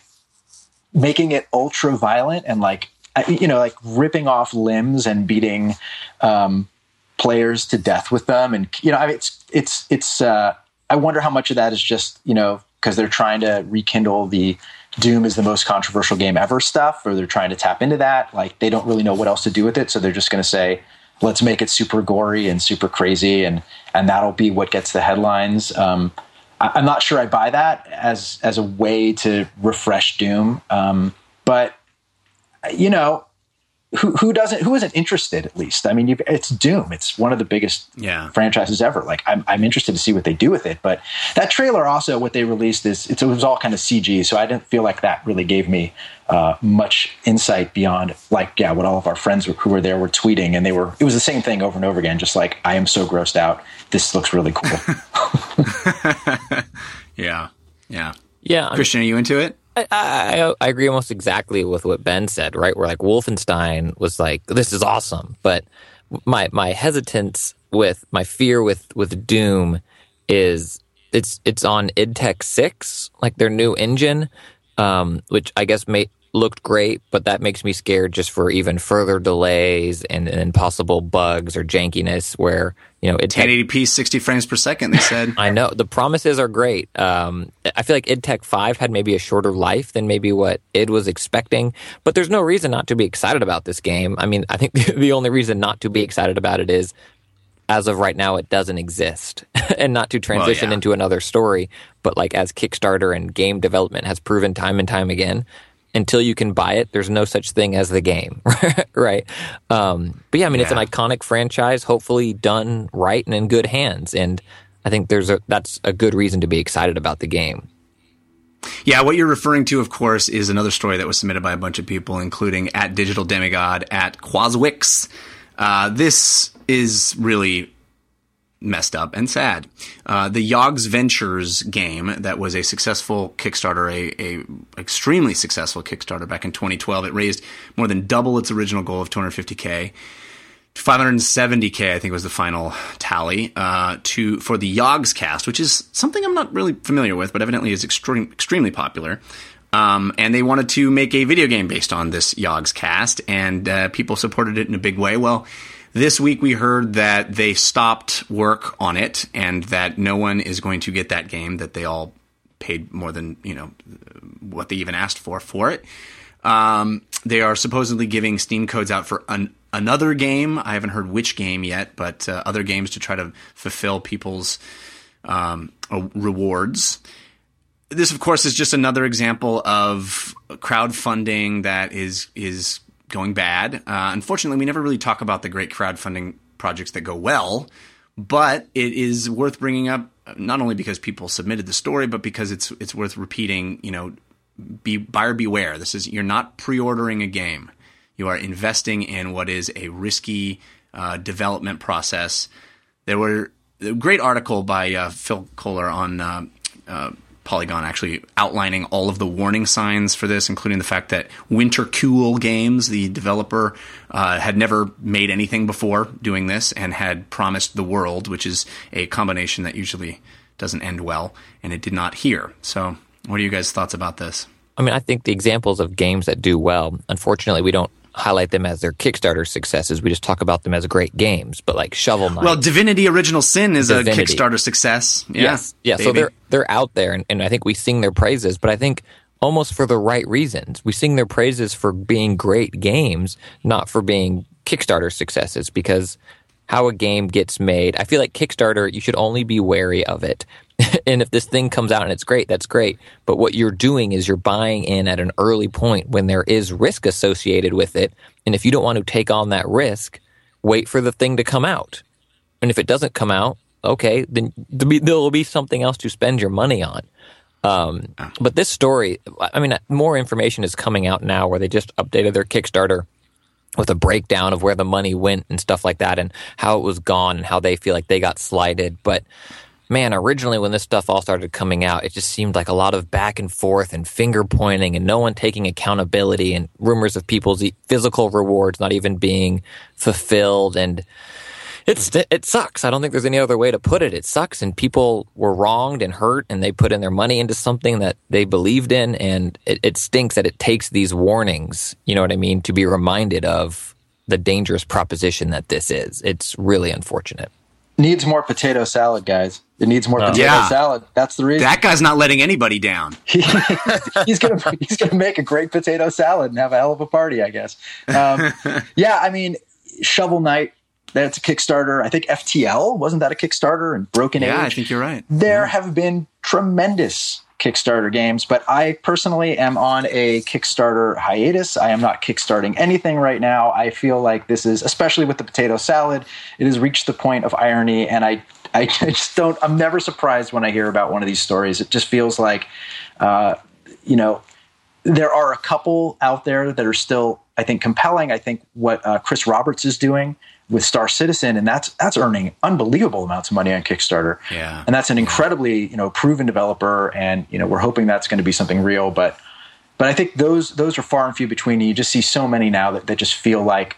Speaker 3: making it ultra violent and like, you know, like ripping off limbs and beating um, players to death with them. And, you know, I mean, it's, it's, it's, uh, I wonder how much of that is just, you know, because they're trying to rekindle the Doom is the most controversial game ever stuff, or they're trying to tap into that. Like they don't really know what else to do with it. So they're just going to say, let's make it super gory and super crazy. And, and that'll be what gets the headlines. Um, I, I'm not sure I buy that as, as a way to refresh Doom. Um, but you know, who who doesn't who isn't interested at least? I mean, you've, it's Doom. It's one of the biggest
Speaker 1: yeah.
Speaker 3: franchises ever. Like I'm I'm interested to see what they do with it. But that trailer also, what they released is it's, it was all kind of C G, so I didn't feel like that really gave me uh, much insight beyond like yeah, what all of our friends who were there were tweeting, and they were it was the same thing over and over again. Just like I am so grossed out. This looks really cool.
Speaker 1: yeah, yeah,
Speaker 2: yeah.
Speaker 1: Christian, are you into it?
Speaker 2: I, I, I agree almost exactly with what Ben said, right? Where like Wolfenstein was like, this is awesome. But my my hesitance with, my fear with, with Doom is it's it's on id Tech six, like their new engine, um, which I guess may, looked great, but that makes me scared just for even further delays and, and possible bugs or jankiness where, you know, id Tech
Speaker 1: ten eighty p, sixty frames per second, they said.
Speaker 2: I know. The promises are great. Um, I feel like id Tech five had maybe a shorter life than maybe what id was expecting, but there's no reason not to be excited about this game. I mean, I think the only reason not to be excited about it is, as of right now, it doesn't exist, and not to transition
Speaker 1: well, yeah.
Speaker 2: into another story, but like as Kickstarter and game development has proven time and time again, until you can buy it, there's no such thing as the game, right? Um, but yeah, I mean, yeah. it's an iconic franchise, hopefully done right and in good hands. And I think there's a that's a good reason to be excited about the game.
Speaker 1: Yeah, what you're referring to, of course, is another story that was submitted by a bunch of people, including at Digital Demigod, at Quaswix. Uh, this is really messed up and sad. Uh, the Yogs Ventures game that was a successful Kickstarter, a, a extremely successful Kickstarter back in twenty twelve. It raised more than double its original goal of two hundred fifty K. five hundred seventy K, I think, was the final tally uh, to for the Yogs cast, which is something I'm not really familiar with, but evidently is extreme, extremely popular. Um, and they wanted to make a video game based on this Yogs cast, and uh, people supported it in a big way. Well, this week we heard that they stopped work on it and that no one is going to get that game, that they all paid more than, you know, what they even asked for for it. Um, they are supposedly giving Steam codes out for an, another game. I haven't heard which game yet, but uh, other games to try to fulfill people's um, rewards. This, of course, is just another example of crowdfunding that is is going bad. Uh, unfortunately, we never really talk about the great crowdfunding projects that go well, but it is worth bringing up not only because people submitted the story, but because it's it's worth repeating. You know, be buyer beware. This is you're not pre-ordering a game. You are investing in what is a risky uh, development process. There were a great article by uh, Phil Kohler on uh, uh, Polygon actually outlining all of the warning signs for this, including the fact that Wintercool Games, the developer, uh, had never made anything before doing this and had promised the world, which is a combination that usually doesn't end well, and it did not here. So what are you guys' thoughts about this?
Speaker 2: I mean, I think the examples of games that do well, unfortunately, we don't highlight them as their Kickstarter successes. We just talk about them as great games. But like Shovel Knight.
Speaker 1: Well, Divinity Original Sin is
Speaker 2: Divinity.
Speaker 1: a Kickstarter success. Yeah,
Speaker 2: yes. Yeah,
Speaker 1: baby.
Speaker 2: so they're they're out there, and, and I think we sing their praises, but I think almost for the right reasons. We sing their praises for being great games, not for being Kickstarter successes, because how a game gets made, I feel like Kickstarter, you should only be wary of it. And if this thing comes out and it's great, that's great. But what you're doing is you're buying in at an early point when there is risk associated with it. And if you don't want to take on that risk, wait for the thing to come out. And if it doesn't come out, okay, then there will be something else to spend your money on. Um, but this story, I mean, more information is coming out now where they just updated their Kickstarter with a breakdown of where the money went and stuff like that and how it was gone and how they feel like they got slighted. But man, originally when this stuff all started coming out, it just seemed like a lot of back and forth and finger pointing and no one taking accountability and rumors of people's physical rewards not even being fulfilled. And it's it sucks. I don't think there's any other way to put it. It sucks, and people were wronged and hurt, and they put in their money into something that they believed in, and it, it stinks that it takes these warnings, you know what I mean, to be reminded of the dangerous proposition that this is. It's really unfortunate.
Speaker 3: Needs more potato salad, guys. It needs more
Speaker 2: Oh.
Speaker 3: potato
Speaker 1: Yeah.
Speaker 3: salad. That's the reason.
Speaker 1: That guy's not letting anybody down.
Speaker 3: he's gonna he's gonna make a great potato salad and have a hell of a party, I guess. Um, yeah, I mean, Shovel Knight. That's a Kickstarter. I think F T L, wasn't that a Kickstarter? And Broken
Speaker 1: Yeah,
Speaker 3: Age.
Speaker 1: I think you're right.
Speaker 3: There
Speaker 1: Yeah.
Speaker 3: have been tremendous Kickstarter games, but I personally am on a Kickstarter hiatus. I am not kickstarting anything right now. I feel like this is, especially with the potato salad, it has reached the point of irony, and I, I just don't, I'm never surprised when I hear about one of these stories. It just feels like, uh, you know, there are a couple out there that are still, I think, compelling. I think what uh, Chris Roberts is doing with Star Citizen, and that's that's earning unbelievable amounts of money on Kickstarter.
Speaker 1: Yeah.
Speaker 3: And that's an incredibly, you know, proven developer, and you know, we're hoping that's going to be something real. But but I think those those are far and few between. You just see so many now that, that just feel like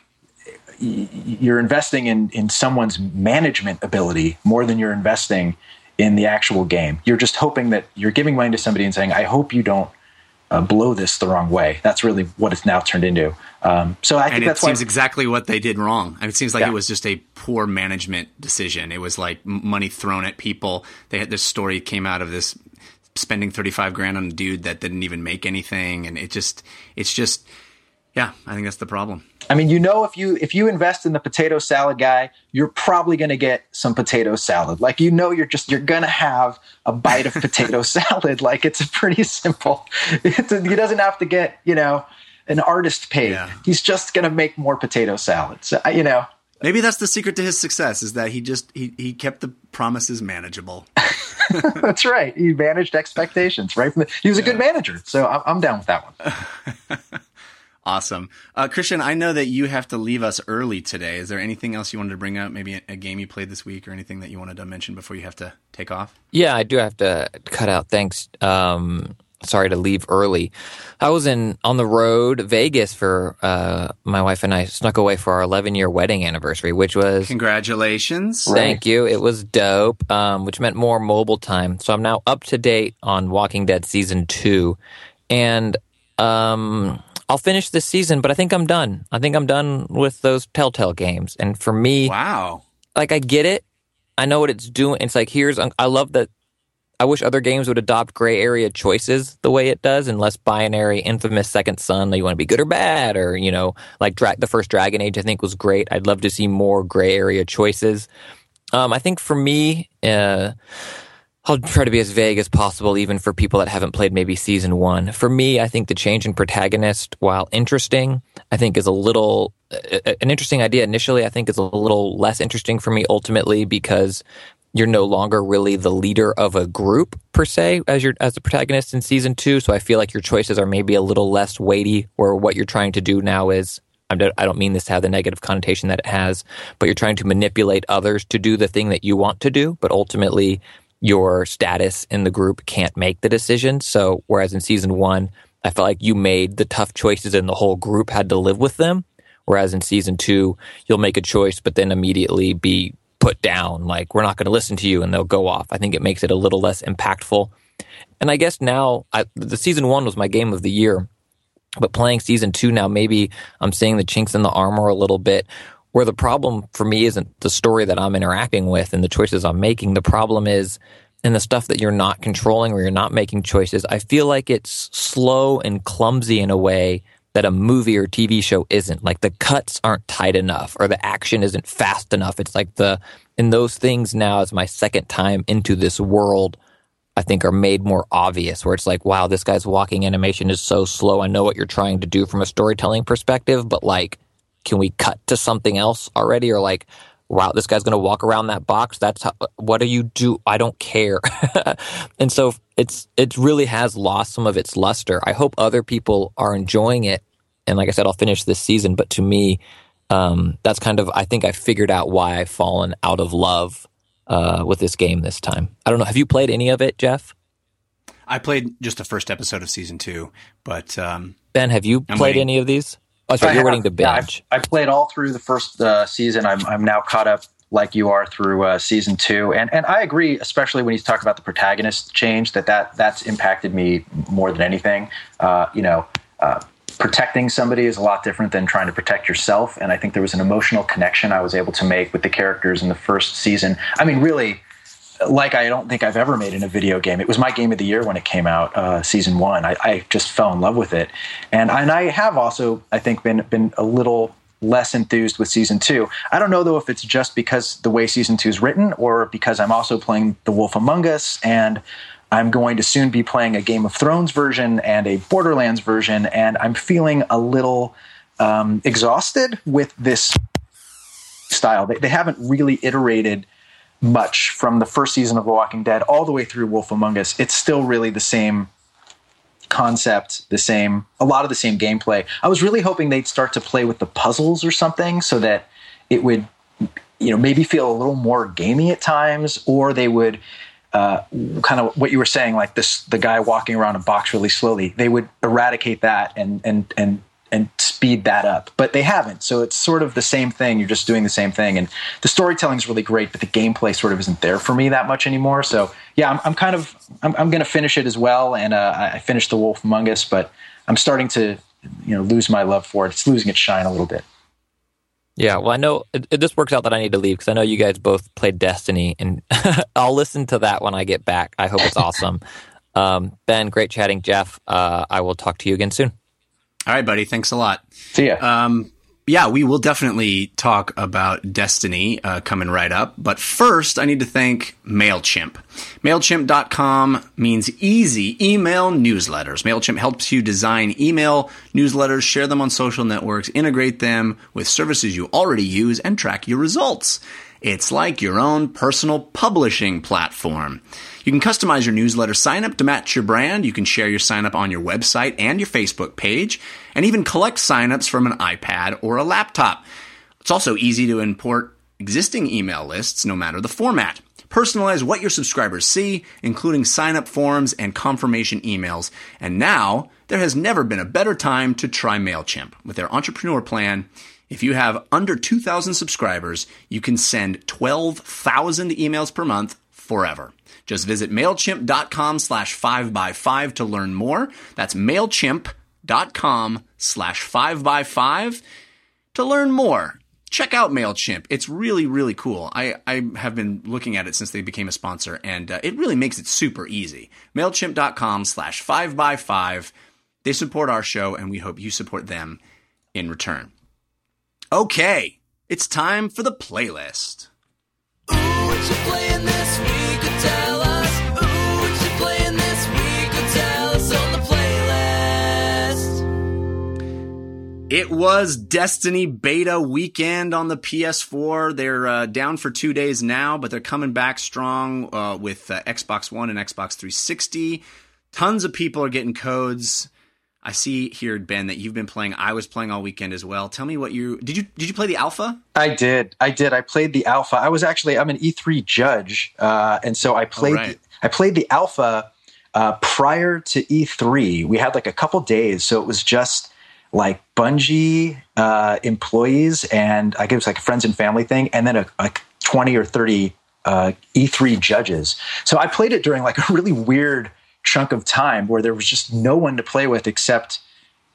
Speaker 3: you're investing in in someone's management ability more than you're investing in the actual game. You're just hoping that you're giving money to somebody and saying, I hope you don't Uh, blow this the wrong way. That's really what it's now turned into. Um, so I think
Speaker 1: And it
Speaker 3: that's
Speaker 1: seems
Speaker 3: why,
Speaker 1: exactly what they did wrong. I mean, it seems like
Speaker 3: Yeah.
Speaker 1: it was just a poor management decision. It was like m- money thrown at people. They had this story came out of this spending thirty-five grand on a dude that didn't even make anything. And it just, it's just, yeah, I think that's the problem.
Speaker 3: I mean, you know, if you if you invest in the potato salad guy, you're probably going to get some potato salad. Like, you know, you're just you're going to have a bite of potato salad. Like, it's pretty simple. It's a, he doesn't have to get, you know, an artist paid.
Speaker 1: Yeah.
Speaker 3: He's just going to make more potato salad. So, you know,
Speaker 1: Maybe that's the secret to his success, is that he just, he, he kept the promises manageable.
Speaker 3: that's right. He managed expectations right from the. He was a good manager, so I'm, I'm down with that one.
Speaker 1: Awesome. Uh, Christian, I know that you have to leave us early today. Is there anything else you wanted to bring up? Maybe a, a game you played this week or anything that you wanted to mention before you have to take off?
Speaker 2: Yeah, I do have to cut out. Thanks. Um, sorry to leave early. I was in on the road, Vegas, for uh, my wife and I snuck away for our eleven-year wedding anniversary, which was
Speaker 1: Congratulations.
Speaker 2: Thank you. It was dope, um, which meant more mobile time. So I'm now up to date on Walking Dead season two, and um, I'll finish this season. But I think I'm done. I think I'm done with those Telltale games. And for me,
Speaker 1: Wow.
Speaker 2: like, I get it. I know what it's doing. It's like, here's, I love that. I wish other games would adopt gray area choices the way it does, and less binary, infamous Second Son, that you want to be good or bad, or, you know, like dra- the first Dragon Age, I think, was great. I'd love to see more gray area choices. Um, I think for me, uh, I'll try to be as vague as possible, even for people that haven't played maybe season one. For me, I think the change in protagonist, while interesting, I think is a little, uh, an interesting idea initially, I think is a little less interesting for me ultimately, because you're no longer really the leader of a group per se as you're as the protagonist in season two. So I feel like your choices are maybe a little less weighty, where what you're trying to do now is, I don't mean this to have the negative connotation that it has, but you're trying to manipulate others to do the thing that you want to do, but ultimately your status in the group can't make the decision. So whereas in season one, I felt like you made the tough choices and the whole group had to live with them. Whereas in season two, you'll make a choice, but then immediately be put down, like, we're not going to listen to you, and they'll go off. I think it makes it a little less impactful. And I guess now, I, the season one was my game of the year. But playing season two now, maybe I'm seeing the chinks in the armor a little bit, where the problem for me isn't the story that I'm interacting with and the choices I'm making. The problem is in the stuff that you're not controlling or you're not making choices. I feel like it's slow and clumsy in a way that a movie or T V show isn't. Like the cuts aren't tight enough or the action isn't fast enough. It's like the, and those things now as my second time into this world, I think are made more obvious, where it's like, wow, this guy's walking animation is so slow. I know what you're trying to do from a storytelling perspective, but like, can we cut to something else already? Or like, wow, this guy's going to walk around that box. That's how, what do you do? I don't care. And so it's, it really has lost some of its luster. I hope other people are enjoying it. And like I said, I'll finish this season. But to me, um, that's kind of, I think I figured out why I've fallen out of love uh, with this game this time. I don't know. Have you played any of it, Jeff?
Speaker 1: I played just the first episode of season two, but um,
Speaker 2: Ben, have you
Speaker 1: I'm
Speaker 2: played
Speaker 1: waiting.
Speaker 2: any of these? Oh, sorry, you're waiting to binge.
Speaker 3: Yeah, I've, I've played all through the first uh, season. I'm I'm now caught up like you are through uh, season two, and and I agree, especially when you talk about the protagonist change, that, that that's impacted me more than anything. Uh, you know, uh, protecting somebody is a lot different than trying to protect yourself, and I think there was an emotional connection I was able to make with the characters in the first season. I mean, really, like I don't think I've ever made in a video game. It was my game of the year when it came out, uh, season one. I, I just fell in love with it. And, and I have also, I think, been been a little less enthused with season two. I don't know, though, if it's just because the way season two is written or because I'm also playing The Wolf Among Us, and I'm going to soon be playing a Game of Thrones version and a Borderlands version, and I'm feeling a little um, exhausted with this style. They, they haven't really iterated much from the first season of The Walking Dead all the way through Wolf Among Us. It's still really the same concept, the same, a lot of the same gameplay. I was really hoping they'd start to play with the puzzles or something so that it would, you know, maybe feel a little more gamey at times, or they would uh, kind of what you were saying, like this, the guy walking around a box really slowly, they would eradicate that and, and, and, and speed that up, but they haven't. So it's sort of the same thing. You're just doing the same thing. And the storytelling is really great, but the gameplay sort of isn't there for me that much anymore. So yeah, I'm, I'm kind of, I'm, I'm going to finish it as well. And uh, I finished The Wolf Among Us, but I'm starting to, you know, lose my love for it. It's losing its shine a little bit.
Speaker 2: Yeah, well, I know it, it, this works out that I need to leave because I know you guys both played Destiny, and I'll listen to that when I get back. I hope it's awesome. Um, Ben, great chatting. Jeff, uh, I will talk to you again soon.
Speaker 1: All right, buddy. Thanks a lot.
Speaker 3: See ya.
Speaker 1: Um, yeah, we will definitely talk about Destiny uh, coming right up. But first, I need to thank MailChimp. MailChimp dot com means easy email newsletters. MailChimp helps you design email newsletters, share them on social networks, integrate them with services you already use, and track your results. It's like your own personal publishing platform. You can customize your newsletter sign-up to match your brand. You can share your sign-up on your website and your Facebook page, and even collect sign-ups from an iPad or a laptop. It's also easy to import existing email lists, no matter the format. Personalize what your subscribers see, including sign-up forms and confirmation emails. And now, there has never been a better time to try MailChimp. With their entrepreneur plan, if you have under two thousand subscribers, you can send twelve thousand emails per month forever. Just visit MailChimp dot com slash five by five to learn more. That's MailChimp dot com slash five by five to learn more. Check out MailChimp. It's really, really cool. I, I have been looking at it since they became a sponsor, and uh, it really makes it super easy. MailChimp dot com slash five by five. They support our show, and we hope you support them in return. Okay, it's time for the playlist.
Speaker 5: Ooh, what you playing this week? Or tell us. Ooh, what you playing this week? Or tell us on the playlist.
Speaker 1: It was Destiny beta weekend on the P S four. They're uh, down for two days now, but they're coming back strong uh, with uh, Xbox One and Xbox three sixty. Tons of people are getting codes. I see here, Ben, that you've been playing. I was playing all weekend as well. Tell me what you did. You did you play the alpha?
Speaker 3: I did. I did. I played the alpha. I was actually I'm an E three judge, uh, and so I played.
Speaker 1: Oh, right.
Speaker 3: the, I played the alpha uh, prior to E three. We had like a couple days, so it was just like Bungie uh, employees, and I guess it was like a friends and family thing, and then a, like twenty or thirty uh, E three judges. So I played it during like a really weird chunk of time where there was just no one to play with except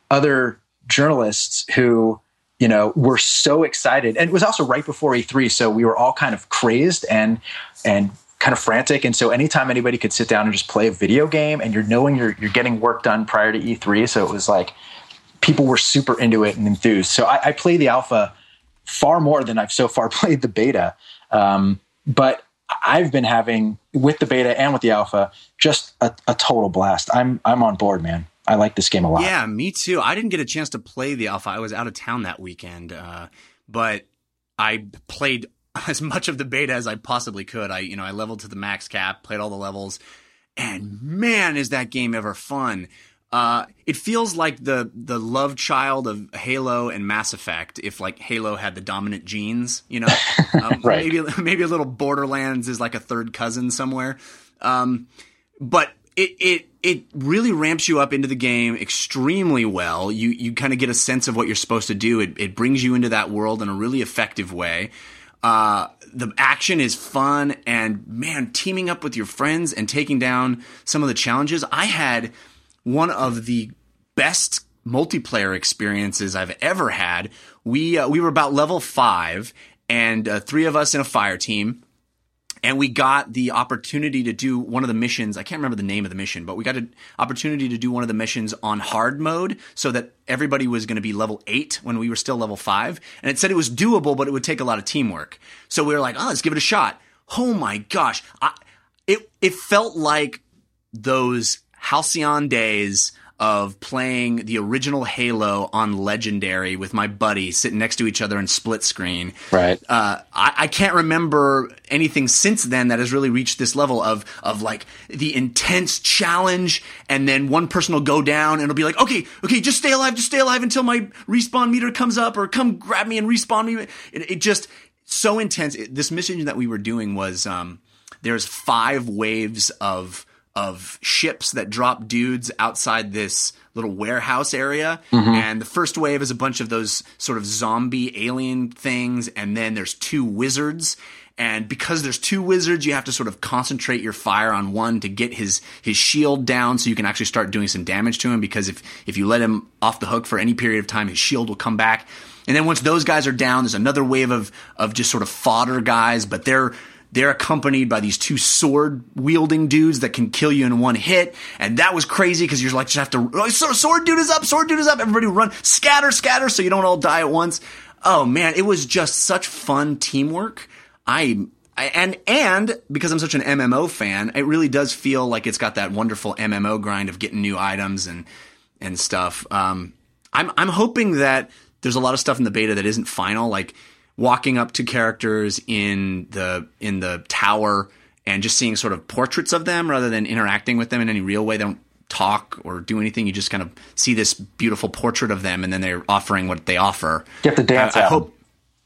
Speaker 3: other journalists who, you know, were so excited. And it was also right before E three, so we were all kind of crazed and and kind of frantic. And so anytime anybody could sit down and just play a video game, and you're knowing you're you're getting work done prior to E three, so it was like people were super into it and enthused. So I, I play the alpha far more than I've so far played the beta. Um, but I've been having, with the beta and with the alpha, just a, a total blast. I'm I'm on board, man. I like this game a lot.
Speaker 1: Yeah, me too. I didn't get a chance to play the alpha. I was out of town that weekend, uh, but I played as much of the beta as I possibly could. I, you know, I leveled to the max cap, played all the levels, and man, is that game ever fun. Uh, it feels like the the love child of Halo and Mass Effect. If like Halo had the dominant genes, you know, um,
Speaker 3: right.
Speaker 1: maybe maybe a little Borderlands is like a third cousin somewhere. Um, but it it it really ramps you up into the game extremely well. You you kind of get a sense of what you're supposed to do. It it brings you into that world in a really effective way. Uh, the action is fun, and man, teaming up with your friends and taking down some of the challenges. I had one of the best multiplayer experiences I've ever had. We uh, we were about level five, and uh, three of us in a fire team, and we got the opportunity to do one of the missions. I can't remember the name of the mission, but we got an opportunity to do one of the missions on hard mode, so that everybody was going to be level eight when we were still level five. And it said it was doable, but it would take a lot of teamwork. So we were like, oh, let's give it a shot. Oh my gosh. I, it it felt like those halcyon days of playing the original Halo on Legendary with my buddy sitting next to each other in split screen.
Speaker 3: Right.
Speaker 1: Uh, I, I can't remember anything since then that has really reached this level of of like the intense challenge, and then one person will go down and it'll be like, okay, okay, just stay alive, just stay alive until my respawn meter comes up, or come grab me and respawn me. It, it just so intense. It, this mission that we were doing was um, there's five waves of of ships that drop dudes outside this little warehouse area. Mm-hmm. And the first wave is a bunch of those sort of zombie alien things. And then there's two wizards. And because there's two wizards, you have to sort of concentrate your fire on one to get his, his shield down, so you can actually start doing some damage to him. Because if, if you let him off the hook for any period of time, his shield will come back. And then once those guys are down, there's another wave of, of just sort of fodder guys, but they're, They're accompanied by these two sword-wielding dudes that can kill you in one hit. And that was crazy, because you're like, just have to, oh, sword dude is up, sword dude is up. Everybody run, scatter, scatter, so you don't all die at once. Oh, man, it was just such fun teamwork. I, I and and because I'm such an M M O fan, it really does feel like it's got that wonderful M M O grind of getting new items and and stuff. Um, I'm I'm hoping that there's a lot of stuff in the beta that isn't final, like walking up to characters in the in the tower and just seeing sort of portraits of them rather than interacting with them in any real way. They don't talk or do anything. You just kind of see this beautiful portrait of them, and then they're offering what they offer.
Speaker 3: You have to dance
Speaker 1: I, I
Speaker 3: at
Speaker 1: hope
Speaker 3: them.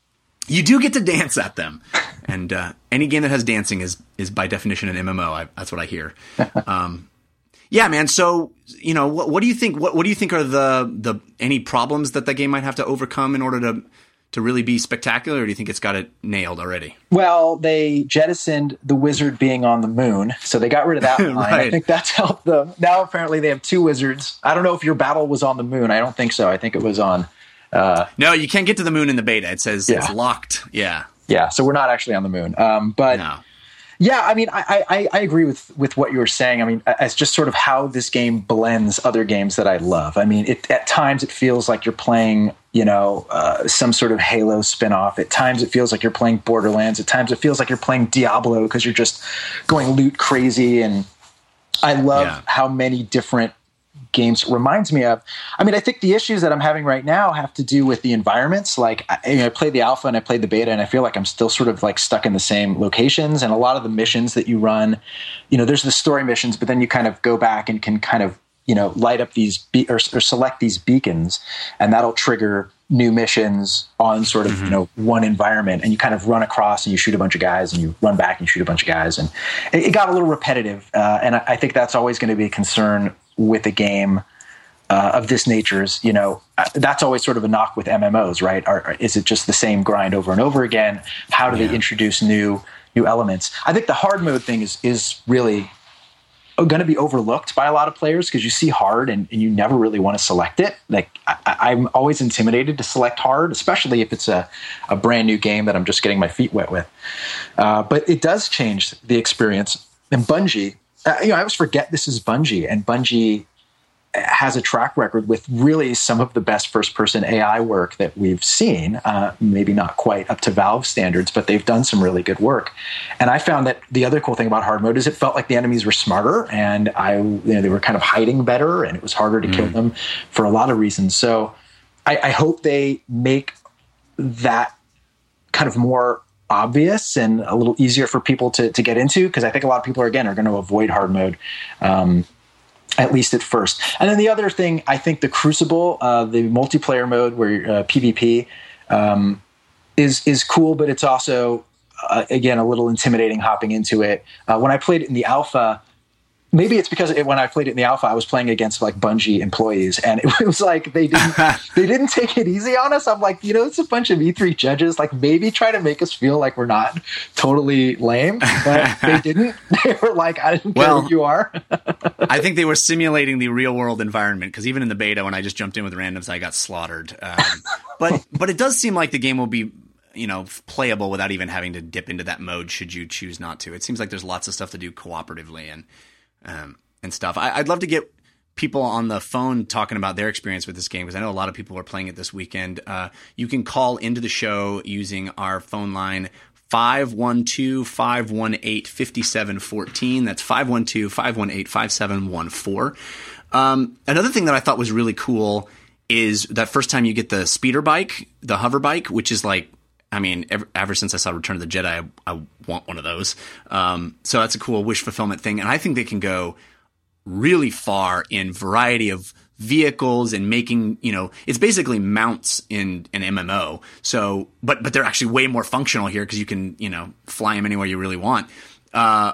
Speaker 1: You do get to dance at them. And uh, any game that has dancing is is by definition an M M O. I, that's what I hear. Um, yeah, man. So, you know, what, what do you think? What, what do you think are the the any problems that the game might have to overcome in order to to really be spectacular, or do you think it's got it nailed already?
Speaker 3: Well, they jettisoned the wizard being on the moon, so they got rid of that line.
Speaker 1: Right.
Speaker 3: I think that's helped them. Now apparently they have two wizards. I don't know if your battle was on the moon. I don't think so. I think it was on... Uh,
Speaker 1: no, you can't get to the moon in the beta. It says
Speaker 3: yeah.
Speaker 1: it's locked. Yeah.
Speaker 3: Yeah, so we're not actually on the moon. Um, but...
Speaker 1: No.
Speaker 3: Yeah, I mean, I, I, I agree with, with what you were saying. I mean, it's just sort of how this game blends other games that I love. I mean, it, at times it feels like you're playing, you know, uh, some sort of Halo spinoff. At times it feels like you're playing Borderlands. At times it feels like you're playing Diablo, because you're just going loot crazy. And I love
Speaker 1: yeah.
Speaker 3: how many different games it reminds me of. I mean, I think the issues that I'm having right now have to do with the environments. Like, I, you know, I played the alpha and I played the beta, and I feel like I'm still sort of like stuck in the same locations. And a lot of the missions that you run, you know, there's the story missions, but then you kind of go back and can kind of, you know, light up these be- or, or select these beacons, and that'll trigger new missions on sort of, mm-hmm. you know, one environment, and you kind of run across and you shoot a bunch of guys, and you run back and you shoot a bunch of guys. And it, it got a little repetitive. Uh, and I, I think that's always going to be a concern with a game uh, of this nature's, you know, uh, that's always sort of a knock with M M Os, right? Are, are, is it just the same grind over and over again? How do yeah. they introduce new new elements? I think the hard mode thing is is really going to be overlooked by a lot of players because you see hard and, and you never really want to select it. Like I, I'm always intimidated to select hard, especially if it's a, a brand new game that I'm just getting my feet wet with. Uh, but it does change the experience. And Bungie, uh, you know, I always forget this is Bungie, and Bungie has a track record with really some of the best first-person A I work that we've seen. Uh, maybe not quite up to Valve standards, but they've done some really good work. And I found that the other cool thing about hard mode is it felt like the enemies were smarter, and I, you know, they were kind of hiding better, and it was harder to mm. kill them for a lot of reasons. So I, I hope they make that kind of more obvious and a little easier for people to, to get into, because I think a lot of people are, again, are going to avoid hard mode. Um, at least at first. And then the other thing, I think the Crucible, uh, the multiplayer mode where uh, PvP um, is is cool, but it's also, uh, again, a little intimidating hopping into it. Uh, when I played it in the alpha, maybe it's because it, when I played it in the alpha, I was playing against like Bungie employees, and it was like they didn't they didn't take it easy on us. I'm like, you know, it's a bunch of E three judges. Like maybe try to make us feel like we're not totally lame, but they didn't. They were like, I didn't
Speaker 1: well,
Speaker 3: care who you are.
Speaker 1: I think they were simulating the real world environment, because even in the beta, when I just jumped in with randoms, I got slaughtered. Um, but but it does seem like the game will be, you know, playable without even having to dip into that mode should you choose not to. It seems like there's lots of stuff to do cooperatively and. Um, and stuff. I, I'd love to get people on the phone talking about their experience with this game, because I know a lot of people are playing it this weekend. Uh, you can call into the show using our phone line five one two, five one eight, five seven one four. That's five one two, five one eight, five seven one four. Um, another thing that I thought was really cool is that first time you get the speeder bike, the hover bike, which is like, I mean, ever, ever since I saw Return of the Jedi, I, I want one of those. Um, so that's a cool wish fulfillment thing. And I think they can go really far in variety of vehicles and making, you know, it's basically mounts in an M M O. So, but, but they're actually way more functional here because you can, you know, fly them anywhere you really want. Uh,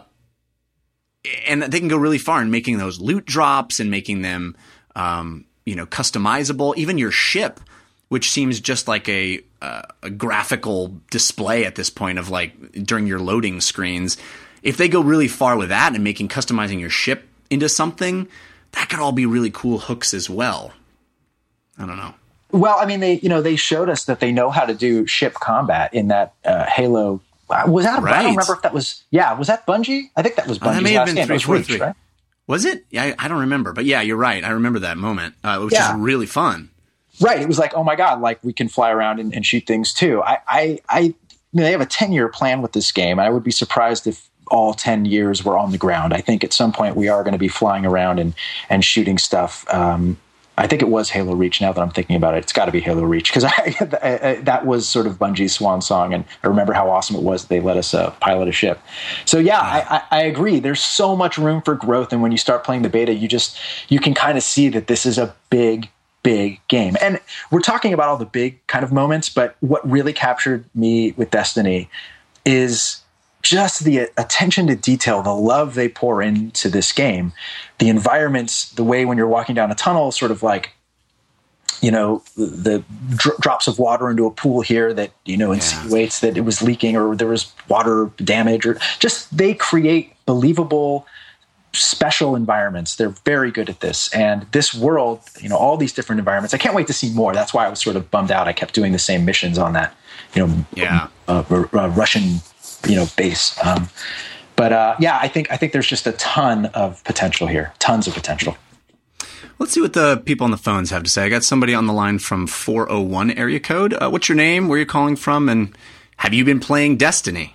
Speaker 1: and they can go really far in making those loot drops and making them, um, you know, customizable. Even your ship, which seems just like a, uh, a graphical display at this point of like during your loading screens. If they go really far with that and making customizing your ship into something, that could all be really cool hooks as well. I don't know.
Speaker 3: Well, I mean, they, you know, they showed us that they know how to do ship combat in that uh, Halo. Was that a, right. I don't remember if that was, yeah, was that Bungie? I think that was Bungie's
Speaker 1: uh, that may have
Speaker 3: last
Speaker 1: been
Speaker 3: game. It was Reach,
Speaker 1: three.
Speaker 3: right?
Speaker 1: Was it? Yeah, I, I don't remember. But yeah, you're right. I remember that moment, uh, which
Speaker 3: yeah.
Speaker 1: is really fun.
Speaker 3: Right. It was like, oh my God, like we can fly around and, and shoot things too. I, I, I you know, they have a ten year plan with this game. And I would be surprised if all ten years were on the ground. I think at some point we are going to be flying around and, and shooting stuff. Um, I think it was Halo Reach. Now that I'm thinking about it, it's got to be Halo Reach, because I, I, I, that was sort of Bungie's swan song. And I remember how awesome it was that they let us uh, pilot a ship. So yeah, I, I, I agree. There's so much room for growth. And when you start playing the beta, you just, you can kind of see that this is a big, big game. And we're talking about all the big kind of moments, but what really captured me with Destiny is just the attention to detail, the love they pour into this game, the environments, the way when you're walking down a tunnel, sort of like, you know, the, the dr- drops of water into a pool here that, you know, insinuates yeah. that it was leaking or there was water damage, or just they create believable, special environments. They're very good at this. And this world, you know, all these different environments, I can't wait to see more. That's why I was sort of bummed out. I kept doing the same missions on that, you know,
Speaker 1: yeah.
Speaker 3: uh, uh, Russian, you know, base. Um, but uh, yeah, I think I think there's just a ton of potential here. Tons of potential.
Speaker 1: Let's see what the people on the phones have to say. I got somebody on the line from four oh one area code. Uh, what's your name? Where are you calling from? And have you been playing Destiny?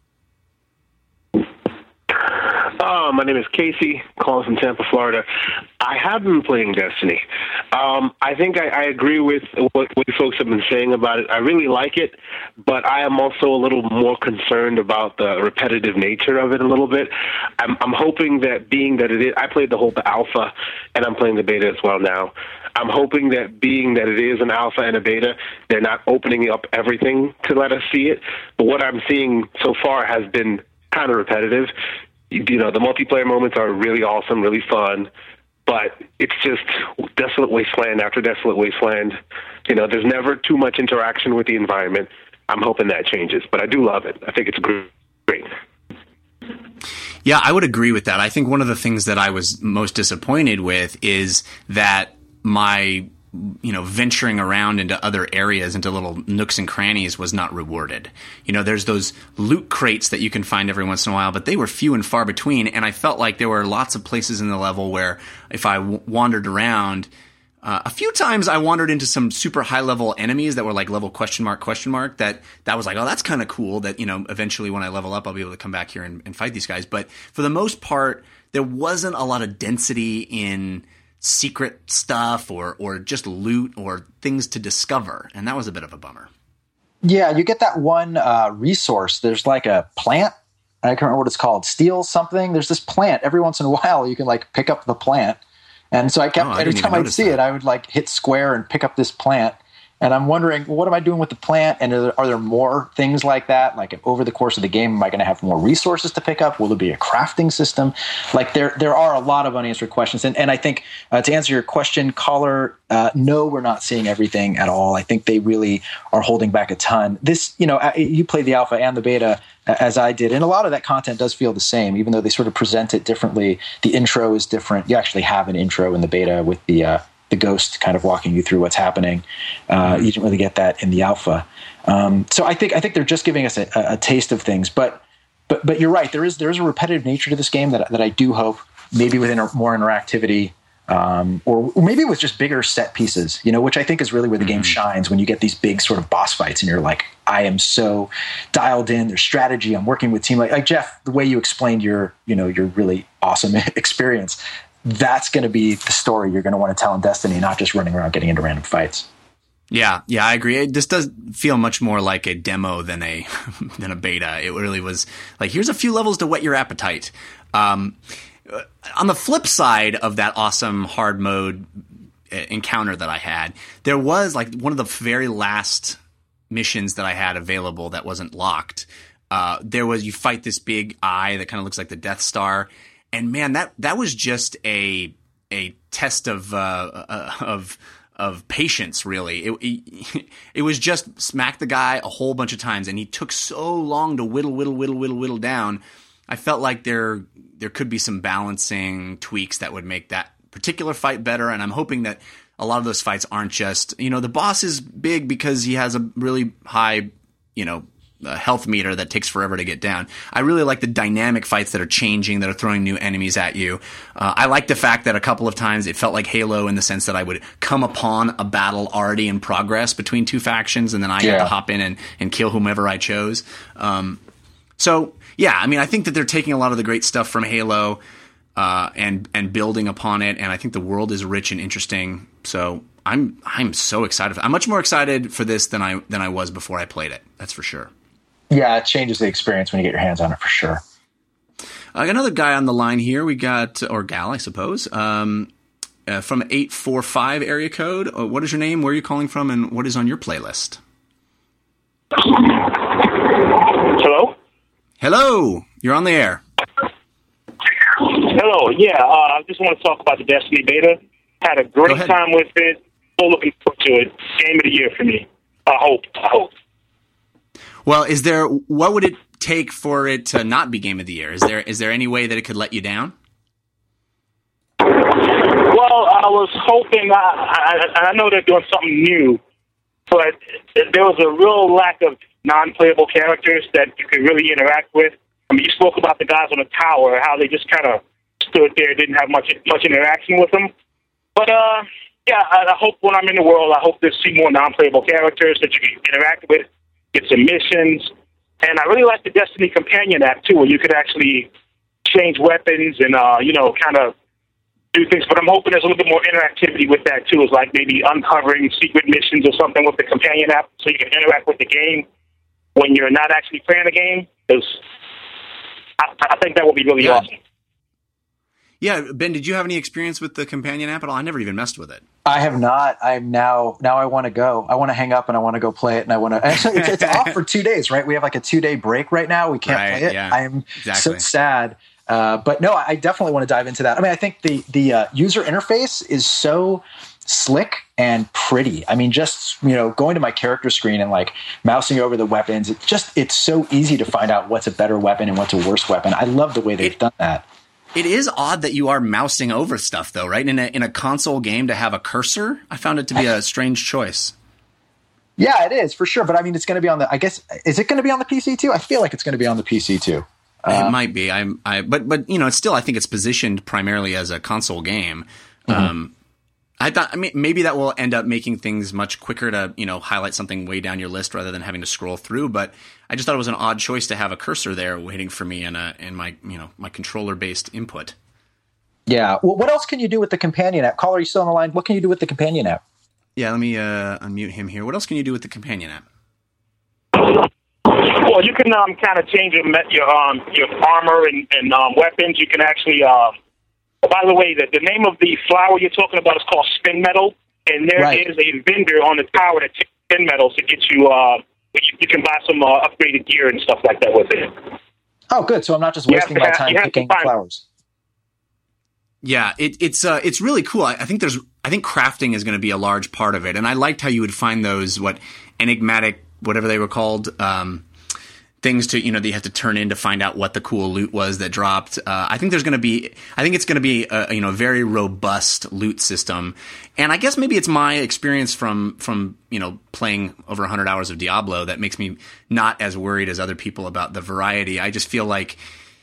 Speaker 6: Uh, my name is Casey, calling from Tampa, Florida. I have been playing Destiny. Um, I think I, I agree with what, what you folks have been saying about it. I really like it, but I am also a little more concerned about the repetitive nature of it a little bit. I'm, I'm hoping that being that it is, I played the whole alpha, and I'm playing the beta as well now. I'm hoping that being that it is an alpha and a beta, they're not opening up everything to let us see it. But what I'm seeing so far has been kind of repetitive. You know, the multiplayer moments are really awesome, really fun, but it's just desolate wasteland after desolate wasteland. You know, there's never too much interaction with the environment. I'm hoping that changes, but I do love it. I think it's great.
Speaker 1: Yeah, I would agree with that. I think one of the things that I was most disappointed with is that my, you know, venturing around into other areas, into little nooks and crannies was not rewarded. You know, there's those loot crates that you can find every once in a while, but they were few and far between. And I felt like there were lots of places in the level where if I w- wandered around, Uh, a few times I wandered into some super high level enemies that were like level question mark question mark that that was like, oh, that's kind of cool that, you know, eventually when I level up, I'll be able to come back here and, and fight these guys. But for the most part, there wasn't a lot of density in secret stuff or, or just loot or things to discover. And that was a bit of a bummer.
Speaker 3: Yeah, you get that one uh, resource. There's like a plant. I can't remember what it's called. Steel something. There's this plant. Every once in a while, you can like pick up the plant. And so I kept,
Speaker 1: oh, I
Speaker 3: every time I'd see that. it, I would like hit square and pick up this plant. And I'm wondering, well, what am I doing with the plant? And are there, are there more things like that? Like over the course of the game, am I going to have more resources to pick up? Will there be a crafting system? Like there there are a lot of unanswered questions. And, and I think uh, to answer your question, caller, uh, no, we're not seeing everything at all. I think they really are holding back a ton. This, you know, you play the alpha and the beta as I did. And a lot of that content does feel the same, even though they sort of present it differently. The intro is different. You actually have an intro in the beta with the uh, the ghost kind of walking you through what's happening. Uh, you didn't really get that in the alpha. Um, so I think I think they're just giving us a, a taste of things. But but but you're right. There is there is a repetitive nature to this game that that I do hope maybe with inter- more interactivity. Um, or maybe with just bigger set pieces, you know, which I think is really where the game shines when you get these big sort of boss fights and you're like, I am so dialed in. There's strategy. I'm working with team. Like, like Jeff, the way you explained your, you know, your really awesome experience, that's going to be the story you're going to want to tell in Destiny, not just running around getting into random fights.
Speaker 1: Yeah, yeah, I agree. This does feel much more like a demo than a than a beta. It really was like, here's a few levels to whet your appetite. Um, on the flip side of that awesome hard mode encounter that I had, there was like one of the very last missions that I had available that wasn't locked. Uh, there was, you fight this big eye that kind of looks like the Death Star. And man, that, that was just a, a test of, uh, uh of, of patience, really. It, it, it was just smack the guy a whole bunch of times, and he took so long to whittle, whittle, whittle, whittle, whittle down. I felt like there there could be some balancing tweaks that would make that particular fight better, and I'm hoping that a lot of those fights aren't just, you know, the boss is big because he has a really high, you know, uh, health meter that takes forever to get down. I really like the dynamic fights that are changing, that are throwing new enemies at you. Uh, I like the fact that a couple of times it felt like Halo in the sense that I would come upon a battle already in progress between two factions, and then I
Speaker 3: yeah.
Speaker 1: had to hop in and, and kill whomever I chose. Um, so... Yeah, I mean, I think that they're taking a lot of the great stuff from Halo uh, and and building upon it, and I think the world is rich and interesting. So I'm I'm so excited. I'm much more excited for this than I than I was before I played it. That's for sure.
Speaker 3: Yeah, it changes the experience when you get your hands on it, for sure.
Speaker 1: I got another guy on the line here. We got, or gal, I suppose, um, uh, from eight four five area code. Uh, what is your name? Where are you calling from? And what is on your playlist?
Speaker 7: Hello?
Speaker 1: Hello, you're on the air.
Speaker 7: Hello, yeah, uh, I just want to talk about the Destiny beta. Had a great time with it. So looking forward to it. Game of the year for me. I hope. I hope.
Speaker 1: Well, is there, what would it take for it to not be Game of the Year? Is there is there any way that it could let you down?
Speaker 7: Well, I was hoping, I, I, I know they're doing something new, but there was a real lack of non-playable characters that you could really interact with. I mean, you spoke about the guys on the tower, how they just kind of stood there, didn't have much much interaction with them. But, uh, yeah, I, I hope when I'm in the world, I hope to see more non-playable characters that you can interact with, get some missions. And I really like the Destiny Companion app, too, where you could actually change weapons and, uh, you know, kind of do things. But I'm hoping there's a little bit more interactivity with that, too, is like maybe uncovering secret missions or something with the Companion app so you can interact with the game when you're not actually playing the game, because I, I think that would be really
Speaker 1: yeah.
Speaker 7: awesome.
Speaker 1: Yeah, Ben, did you have any experience with the Companion app at all? I never even messed with it.
Speaker 3: I have not. I'm now. Now I want to go. I want to hang up and I want to go play it. And I want to. Actually, it's, it's off for two days, right? We have like a two day break right now. We can't
Speaker 1: right,
Speaker 3: play it.
Speaker 1: Yeah,
Speaker 3: I am
Speaker 1: exactly.
Speaker 3: so sad. Uh, but no, I definitely want to dive into that. I mean, I think the the uh, user interface is so slick and pretty. I mean, just, you know, going to my character screen and like mousing over the weapons, it just, it's so easy to find out what's a better weapon and what's a worse weapon. I love the way they've done that.
Speaker 1: It is odd that you are mousing over stuff, though, right? In a in a console game to have a cursor, I found it to be a strange choice.
Speaker 3: Yeah, it is for sure. But I mean, it's going to be on the. I guess is it going to be on the P C too? I feel like it's going to be on the P C too. Uh,
Speaker 1: it might be. I'm. I. But but you know, it's still. I think it's positioned primarily as a console game. Mm-hmm. Um, I thought. I mean, maybe that will end up making things much quicker to you know highlight something way down your list rather than having to scroll through. But I just thought it was an odd choice to have a cursor there waiting for me in a in my you know my controller based input.
Speaker 3: Yeah. Well, what else can you do with the companion app? Caller, are you still on the line? What can you do with the companion app?
Speaker 1: Yeah, let me uh, unmute him here. What else can you do with the companion app?
Speaker 7: Well, you can um, kind of change your your um, your armor and, and um, weapons. You can actually. Uh, by the way, the, the name of the flower you're talking about is called spin metal, and there
Speaker 3: Right.
Speaker 7: is a vendor on the tower that takes spin metals to get you. Uh, you, you can buy some uh, upgraded gear and stuff like that with it.
Speaker 3: Oh, good. So I'm not just
Speaker 7: You have
Speaker 3: wasting
Speaker 7: to
Speaker 3: my
Speaker 7: have-
Speaker 3: time
Speaker 7: you have to
Speaker 3: picking
Speaker 7: find-
Speaker 3: flowers.
Speaker 1: Yeah, it, it's uh, it's really cool. I, I think there's, I think crafting is going to be a large part of it, and I liked how you would find those what enigmatic, whatever they were called, um, things to you know that you have to turn in to find out what the cool loot was that dropped. Uh, I think there's going to be, I think it's going to be a you know very robust loot system, and I guess maybe it's my experience from from you know playing over one hundred hours of Diablo that makes me not as worried as other people about the variety. I just feel like.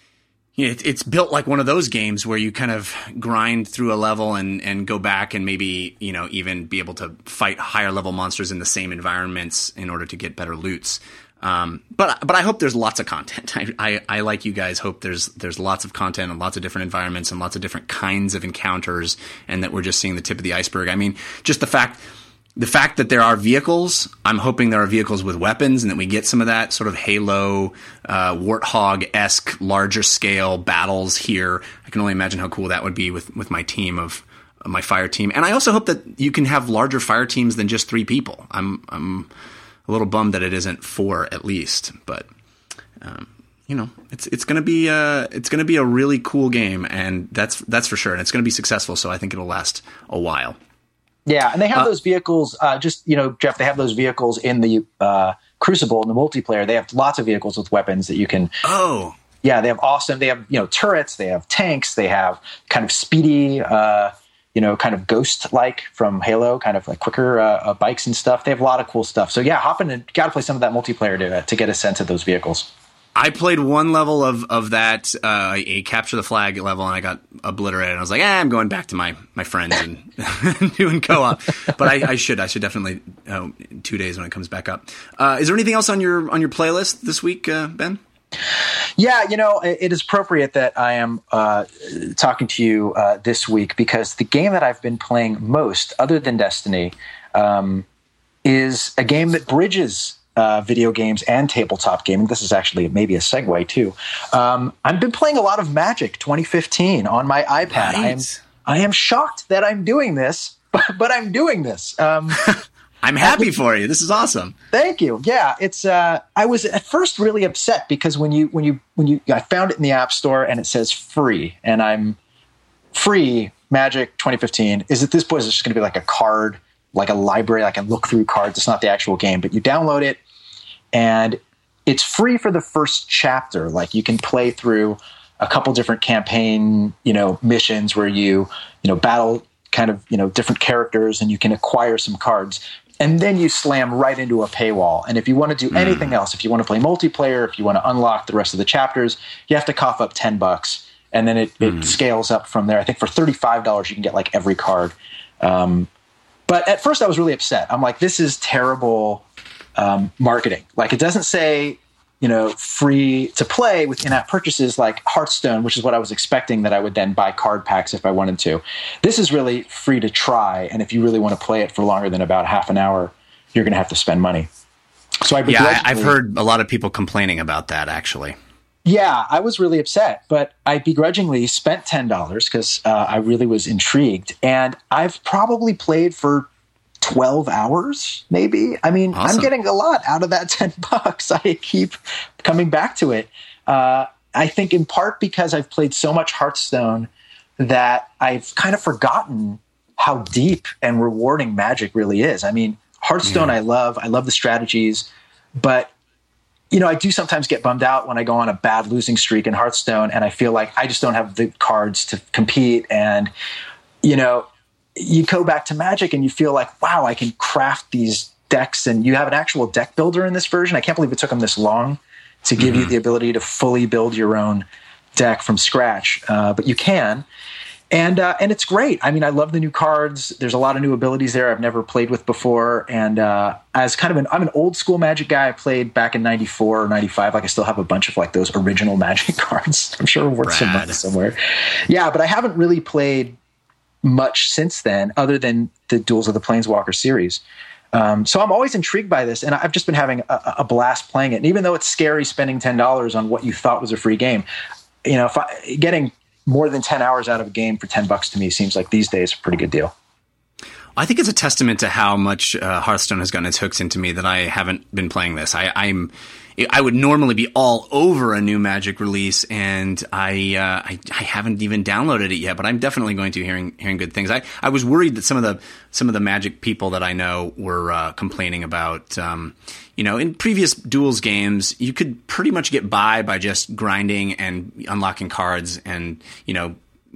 Speaker 1: It, it's built like one of those games where you kind of grind through a level and, and go back and maybe, you know, even be able to fight higher level monsters in the same environments in order to get better loots. Um, but but I hope there's lots of content. I, I, I like you guys hope there's there's lots of content and lots of different environments and lots of different kinds of encounters, and that we're just seeing the tip of the iceberg. I mean, just the fact the fact that there are vehicles, I'm hoping there are vehicles with weapons and that we get some of that sort of Halo, uh, Warthog-esque, larger scale battles here. I can only imagine how cool that would be with, with my team of uh, my fire team. And I also hope that you can have larger fire teams than just three people. I'm, I'm a little bummed that it isn't four at least, but, um, you know, it's, it's going to be, uh, it's going to be a really cool game, and that's, that's for sure. And it's going to be successful. So I think it'll last a while.
Speaker 3: Yeah, and they have
Speaker 1: Uh,
Speaker 3: those vehicles, uh, just, you know, Jeff, they have those vehicles in the uh, Crucible, in the multiplayer. They have lots of vehicles with weapons that you can...
Speaker 1: Oh.
Speaker 3: Yeah, they have awesome... They have, you know, turrets, they have tanks, they have kind of speedy, uh, you know, kind of ghost-like from Halo, kind of like quicker uh, uh, bikes and stuff. They have a lot of cool stuff. So, yeah, hop in and got to play some of that multiplayer to, uh, to get a sense of those vehicles.
Speaker 1: I played one level of, of that, uh, a capture the flag level, and I got obliterated. I was like, eh, I'm going back to my, my friends and doing co-op. But I, I should, I should definitely, uh, two days when it comes back up. Uh, is there anything else on your, on your playlist this week, uh, Ben?
Speaker 3: Yeah, you know, it, it is appropriate that I am uh, talking to you uh, this week, because the game that I've been playing most, other than Destiny, um, is a game that bridges Uh, video games and tabletop gaming. This is actually maybe a segue too. Um, I've been playing a lot of Magic twenty fifteen on my iPad. I am
Speaker 1: Right.
Speaker 3: I am shocked that I'm doing this, but, but I'm doing this. Um,
Speaker 1: I'm happy for you. This is awesome.
Speaker 3: Thank you. Yeah, it's. Uh, I was at first really upset because when you when you when you I found it in the App Store and it says free, and I'm free Magic twenty fifteen. Is at this point it's just going to be like a card, like a library. I can look through cards. It's not the actual game, but you download it. And it's free for the first chapter. Like you can play through a couple different campaign, you know, missions where you, you know, battle kind of, you know, different characters, and you can acquire some cards. And then you slam right into a paywall. And if you want to do anything else, if you want to play multiplayer, if you want to unlock the rest of the chapters, you have to cough up ten bucks. And then it, it scales up from there. I think for thirty-five dollars, you can get like every card. Um, but at first I was really upset. I'm like, this is terrible Um, marketing. Like it doesn't say, you know, free to play with in-app purchases like Hearthstone, which is what I was expecting, that I would then buy card packs if I wanted to. This is really free to try, and if you really want to play it for longer than about half an hour, you're going to have to spend money. So I
Speaker 1: Yeah, I, I've heard a lot of people complaining about that, actually.
Speaker 3: Yeah, I was really upset, but I begrudgingly spent ten dollars because uh, I really was intrigued, and I've probably played for twelve hours, maybe. I mean,
Speaker 1: Awesome.
Speaker 3: I'm getting a lot out of that ten bucks. I keep coming back to it. Uh, I think in part because I've played so much Hearthstone that I've kind of forgotten how deep and rewarding Magic really is. I mean, Hearthstone, yeah. I love. I love the strategies, but you know, I do sometimes get bummed out when I go on a bad losing streak in Hearthstone, and I feel like I just don't have the cards to compete. And you know, you go back to Magic, and you feel like, wow, I can craft these decks, and you have an actual deck builder in this version. I can't believe it took them this long to give mm-hmm. you the ability to fully build your own deck from scratch, uh, but you can. And uh, and it's great. I mean, I love the new cards. There's a lot of new abilities there I've never played with before. And uh, as kind of an, I'm an old school Magic guy. I played back in ninety-four or ninety-five. Like I still have a bunch of like those original Magic cards. I'm sure worth some money somewhere. Yeah, but I haven't really played much since then, other than the Duels of the Planeswalker series. Um, so I'm always intrigued by this, and I've just been having a, a blast playing it. And even though it's scary spending ten dollars on what you thought was a free game, you know, if I, getting more than ten hours out of a game for ten bucks to me seems like these days a pretty good deal.
Speaker 1: I think it's a testament to how much uh, Hearthstone has gotten its hooks into me that I haven't been playing this. I, I'm, I would normally be all over a new Magic release, and I, uh, I, I haven't even downloaded it yet. But I'm definitely going to hearing hearing good things. I, I was worried that some of the some of the Magic people that I know were uh, complaining about. Um, you know, in previous Duels games, you could pretty much get by by just grinding and unlocking cards, and you know,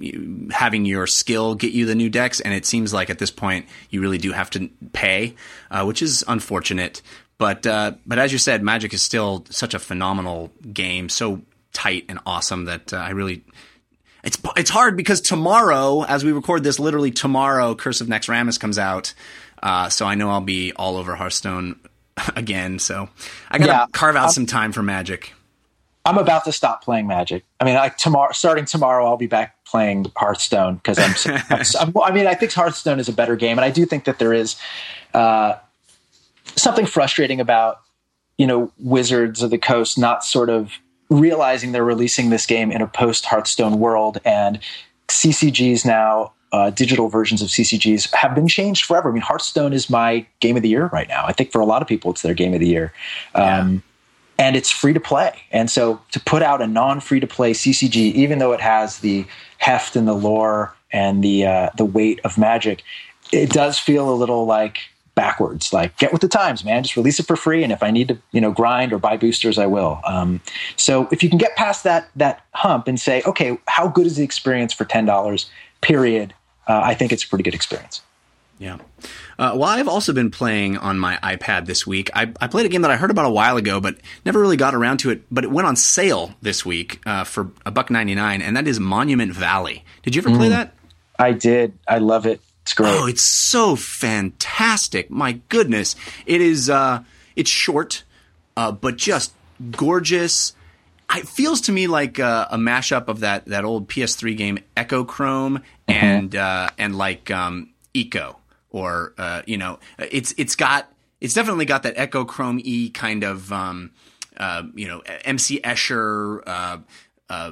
Speaker 1: having your skill get you the new decks. And it seems like at this point you really do have to pay, uh, which is unfortunate. But uh, but as you said, Magic is still such a phenomenal game, so tight and awesome that uh, I really it's it's hard because tomorrow, as we record this, literally tomorrow, Curse of Naxxramas comes out, uh, so I know I'll be all over Hearthstone again. So I gotta yeah, carve out I'm, some time for Magic.
Speaker 3: I'm about to stop playing Magic. I mean, like tomorrow, starting tomorrow, I'll be back playing Hearthstone because I'm, I'm, I'm. I mean, I think Hearthstone is a better game, and I do think that there is. Uh, Something frustrating about, you know, Wizards of the Coast not sort of realizing they're releasing this game in a post-Hearthstone world, and C C Gs now, uh, digital versions of C C Gs have been changed forever. I mean, Hearthstone is my game of the year right now. I think for a lot of people, it's their game of the year. Um, yeah. And it's free to play. And so to put out a non-free to play C C G, even though it has the heft and the lore and the uh, the weight of Magic, it does feel a little like backwards. Like, get with the times, man. Just release it for free, and if I need to, you know, grind or buy boosters, I will. Um, so if you can get past that that hump and say, okay, how good is the experience for ten dollars? Period. Uh, I think it's a pretty good experience.
Speaker 1: Yeah. Uh, well, I've also been playing on my iPad this week. I, I played a game that I heard about a while ago, but never really got around to it. But it went on sale this week uh, for a buck ninety nine, and that is Monument Valley. Did you ever mm. play that?
Speaker 3: I did. I love it. It's great.
Speaker 1: Oh, it's so fantastic. My goodness. It is, uh, it's short, uh, but just gorgeous. It feels to me like uh, a mashup of that, that old P S three game Echochrome mm-hmm. and, uh, and like, um, Eco or, uh, you know, it's, it's got, it's definitely got that Echochrome-y kind of, um, uh, you know, M C Escher, uh, uh,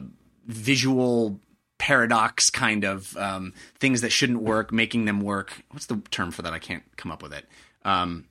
Speaker 1: visual paradox kind of um, things that shouldn't work, making them work. What's the term for that? I can't come up with it. Um,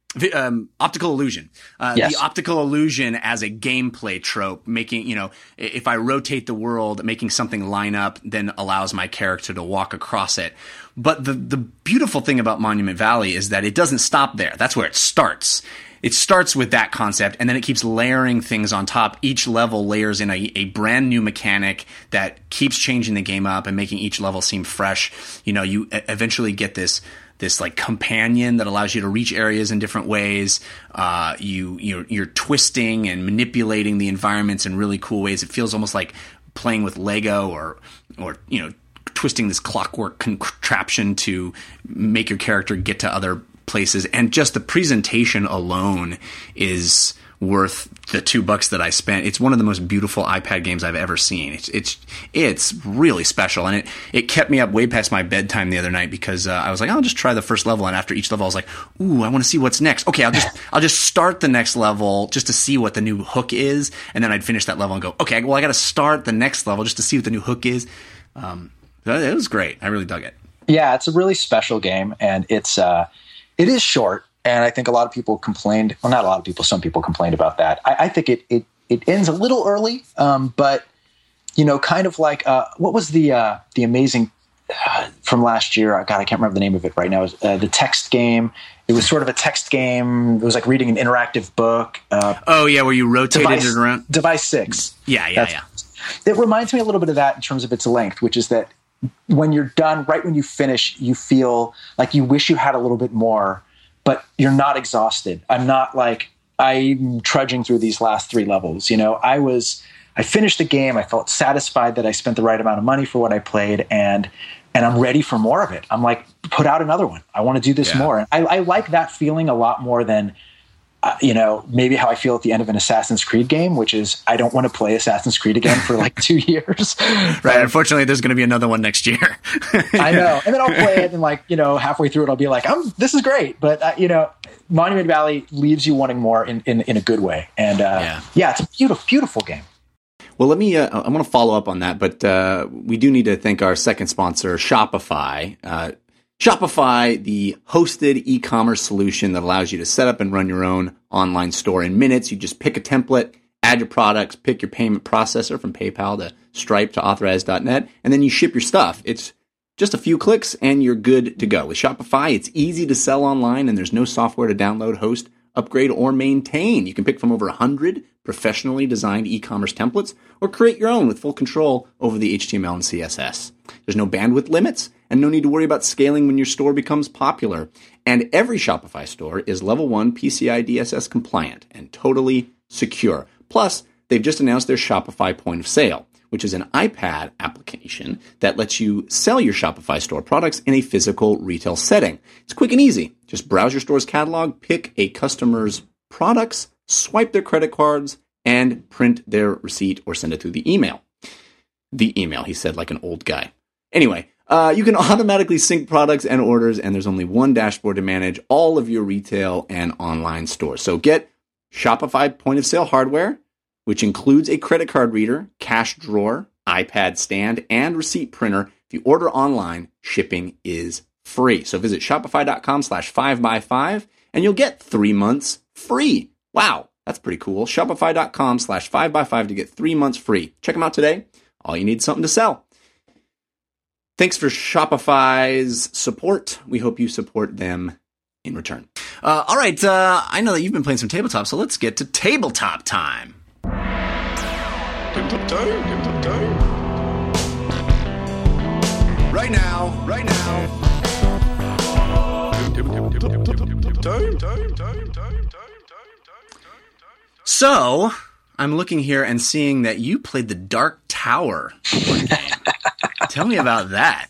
Speaker 1: um, optical illusion. Uh, yes. The optical illusion as a gameplay trope, making, you know, if I rotate the world, making something line up, then allows my character to walk across it. But the the beautiful thing about Monument Valley is that it doesn't stop there. That's where it starts. It starts with that concept, and then it keeps layering things on top. Each level layers in a, a brand new mechanic that keeps changing the game up and making each level seem fresh. You know, you eventually get this this like companion that allows you to reach areas in different ways. Uh, you you're, you're twisting and manipulating the environments in really cool ways. It feels almost like playing with Lego or or you know twisting this clockwork contraption to make your character get to other places, and just the presentation alone is worth the two bucks that I spent. It's one of the most beautiful iPad games I've ever seen. It's it's it's really special, and it it kept me up way past my bedtime the other night because uh, I was like, I'll just try the first level, and after each level, I was like, ooh, I want to see what's next. Okay, I'll just I'll just start the next level just to see what the new hook is, and then I'd finish that level and go, okay, well, I got to start the next level just to see what the new hook is. Um, it was great. I really dug it.
Speaker 3: Yeah, it's a really special game, and it's. Uh, It is short, and I think a lot of people complained. Well, not a lot of people. Some people complained about that. I, I think it, it it ends a little early, um, but you know, kind of like uh, what was the uh, the amazing uh, from last year. God, I can't remember the name of it right now. It was, uh, the text game. It was sort of a text game. It was like reading an interactive book. Uh,
Speaker 1: oh yeah, where you rotated
Speaker 3: device,
Speaker 1: it around.
Speaker 3: Device Six.
Speaker 1: Yeah, yeah,
Speaker 3: That's,
Speaker 1: yeah.
Speaker 3: It reminds me a little bit of that in terms of its length, which is that when you're done, right when you finish, you feel like you wish you had a little bit more, but you're not exhausted. I'm not like I'm trudging through these last three levels. You know, I was. I finished the game. I felt satisfied that I spent the right amount of money for what I played, and and I'm ready for more of it. I'm like, put out another one. I want to do this
Speaker 1: yeah.
Speaker 3: more. I, I like that feeling a lot more than, uh, you know, maybe how I feel at the end of an Assassin's Creed game, which is I don't want to play Assassin's Creed again for like two years.
Speaker 1: Right. Um, Unfortunately, there's going to be another one next year.
Speaker 3: I know. And then I'll play it, and like, you know, halfway through it, I'll be like, I'm, this is great. But, uh, you know, Monument Valley leaves you wanting more in, in, in a good way. And uh, yeah. yeah, it's a beautiful, beautiful game.
Speaker 8: Well, let me, uh, I want to follow up on that, but uh, we do need to thank our second sponsor, Shopify. Uh, Shopify, the hosted e-commerce solution that allows you to set up and run your own online store in minutes. You just pick a template, add your products, pick your payment processor from PayPal to Stripe to Authorize dot net, and then you ship your stuff. It's just a few clicks and you're good to go. With Shopify, it's easy to sell online and there's no software to download, host, upgrade, or maintain. You can pick from over one hundred professionally designed e-commerce templates or create your own with full control over the H T M L and C S S. There's no bandwidth limits and no need to worry about scaling when your store becomes popular. And every Shopify store is level one P C I D S S compliant and totally secure. Plus, they've just announced their Shopify Point of Sale, which is an iPad application that lets you sell your Shopify store products in a physical retail setting. It's quick and easy. Just browse your store's catalog, pick a customer's products, swipe their credit cards, and print their receipt or send it through the email. The email, he said like an old guy. Anyway, uh, you can automatically sync products and orders, and there's only one dashboard to manage all of your retail and online stores. So get Shopify Point of Sale hardware, which includes a credit card reader, cash drawer, iPad stand, and receipt printer. If you order online, shipping is free. So visit shopify.com slash 5by5 and you'll get three months free. Wow, that's pretty cool. Shopify.com slash 5by5 to get three months free. Check them out today. All you need is something to sell. Thanks for Shopify's support. We hope you support them in return.
Speaker 1: Uh, all right, uh, I know that you've been playing some tabletop, so let's get to tabletop time.
Speaker 9: Tabletop time, tabletop time. Right now, right now. Time, time, time, time, time, time.
Speaker 1: So, I'm looking here and seeing that you played the Dark Tower board game. Tell me about that.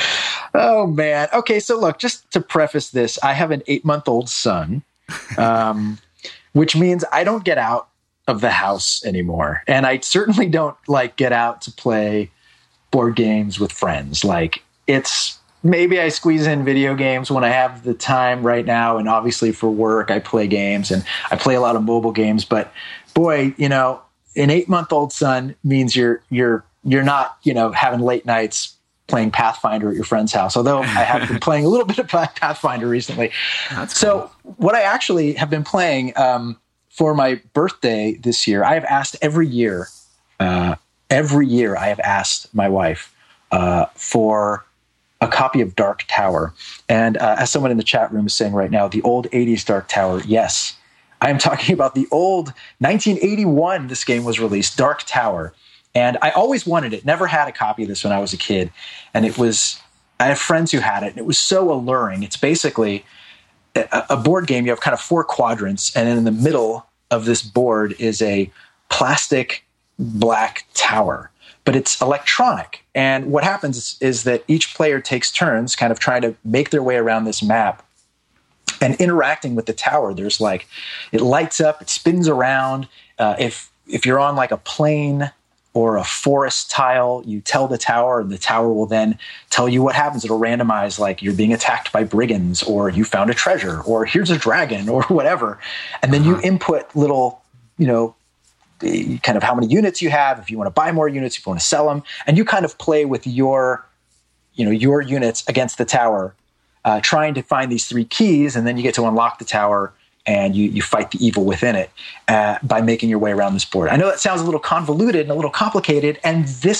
Speaker 3: Oh, man. Okay, so look, just to preface this, I have an eight-month-old son, um, which means I don't get out of the house anymore. And I certainly don't, like, get out to play board games with friends. Like, it's... Maybe I squeeze in video games when I have the time right now. And obviously for work, I play games and I play a lot of mobile games. But boy, you know, an eight month old son means you're, you're, you're not, you know, having late nights playing Pathfinder at your friend's house. Although I have been playing a little bit of Pathfinder recently.
Speaker 1: That's
Speaker 3: so
Speaker 1: cool.
Speaker 3: What I actually have been playing um, for my birthday this year, I have asked every year, uh, every year I have asked my wife uh, for a copy of Dark Tower. And uh, as someone in the chat room is saying right now, the old eighties Dark Tower, yes. I am talking about the old nineteen eighty-one, this game was released, Dark Tower. And I always wanted it, never had a copy of this when I was a kid. And it was, I have friends who had it, and it was so alluring. It's basically a, a board game. You have kind of four quadrants, and in the middle of this board is a plastic black tower. But it's electronic. And what happens is, is that each player takes turns kind of trying to make their way around this map and interacting with the tower. There's like, it lights up, it spins around. Uh, if if you're on like a plane or a forest tile, you tell the tower, and the tower will then tell you what happens. It'll randomize, like you're being attacked by brigands, or you found a treasure, or here's a dragon, or whatever. And then uh-huh. you input little, you know, kind of how many units you have, if you want to buy more units, if you want to sell them, and you kind of play with your, you know, your units against the tower, uh, trying to find these three keys, and then you get to unlock the tower, and you you fight the evil within it uh, by making your way around this board. I know that sounds a little convoluted and a little complicated, and this is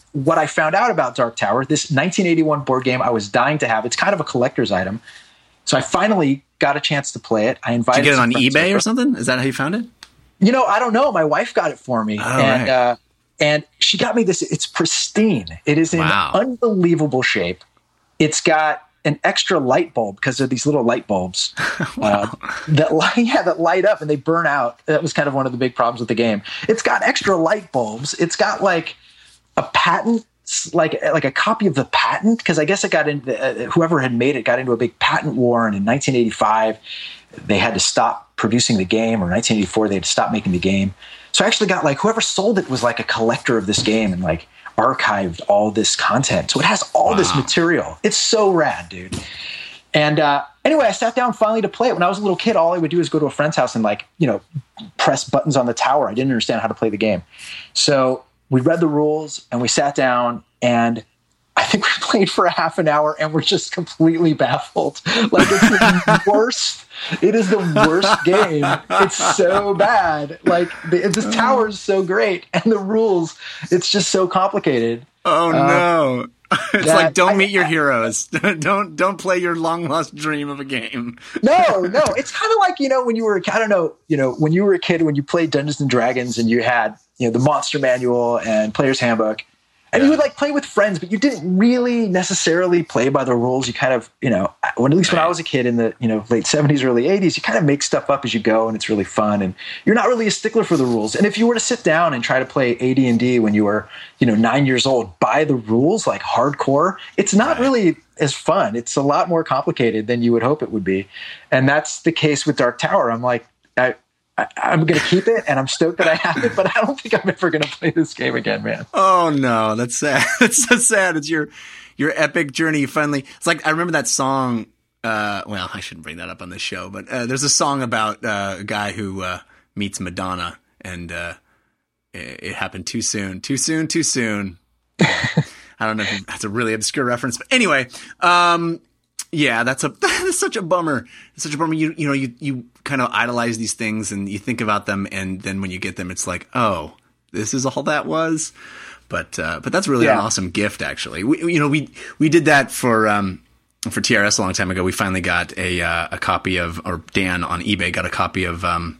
Speaker 3: what I found out about Dark Tower, this nineteen eighty-one board game I was dying to have. It's kind of a collector's item. So I finally got a chance to play it. I invited.
Speaker 1: Did you get it on
Speaker 3: some friends
Speaker 1: eBay
Speaker 3: over.
Speaker 1: or something? Is that how you found it?
Speaker 3: You know, I don't know. My wife got it for me,
Speaker 1: Oh,
Speaker 3: and
Speaker 1: right.
Speaker 3: uh, and she got me this. It's pristine. It is in
Speaker 1: Wow.
Speaker 3: unbelievable shape. It's got an extra light bulb because they're these little light bulbs uh, that light, yeah, that light up and they burn out. That was kind of one of the big problems with the game. It's got extra light bulbs. It's got like a patent, like like a copy of the patent, because I guess it got into uh, whoever had made it got into a big patent war, and in nineteen eighty-five they had to stop producing the game, or nineteen eighty-four they had to stop making the game. So I actually got like whoever sold it was like a collector of this game and like archived all this content. So it has all wow. this material. It's so rad, dude. And uh, anyway, I sat down finally to play it. When I was a little kid, all I would do is go to a friend's house and like, you know, press buttons on the tower. I didn't understand how to play the game. So we read the rules and we sat down, and I think we played for a half an hour and we're just completely baffled. Like, it's the worst. It is the worst game. It's so bad. Like, the, this tower is so great, and the rules, it's just so complicated.
Speaker 1: Oh,
Speaker 3: uh,
Speaker 1: no. It's like, don't
Speaker 3: I,
Speaker 1: meet your
Speaker 3: I,
Speaker 1: heroes. don't don't play your long lost dream of a game.
Speaker 3: No, no. It's kind of like, you know, when you were, I don't know, you know, when you were a kid, when you played Dungeons and Dragons and you had, you know, the Monster Manual and Player's Handbook, and yeah. you would like play with friends, but you didn't really necessarily play by the rules. You kind of, you know, when, at least when I was a kid in the, you know, late seventies, early eighties, you kind of make stuff up as you go, and it's really fun, and you're not really a stickler for the rules. And if you were to sit down and try to play A D and D when you were, you know, nine years old by the rules, like hardcore, it's not right. really as fun. It's a lot more complicated than you would hope it would be. And that's the case with Dark Tower. I'm like, I, I'm going to keep it, and I'm stoked that I have it, but I don't think I'm ever going to play this game again, man.
Speaker 1: Oh, no. That's sad. That's so sad. It's your your epic journey. You finally – it's like I remember that song uh, – well, I shouldn't bring that up on this show, but uh, there's a song about uh, a guy who uh, meets Madonna, and uh, it, it happened too soon. Too soon, too soon. I don't know if that's a really obscure reference, but anyway um, – yeah, that's a that's such a bummer. It's such a bummer. You you know you you kind of idolize these things and you think about them, and then when you get them, it's like, oh, this is all that was. But uh, but that's really yeah. an awesome gift, actually. We, you know we we did that for um, for T R S a long time ago. We finally got a uh, a copy of, or Dan on eBay got a copy of um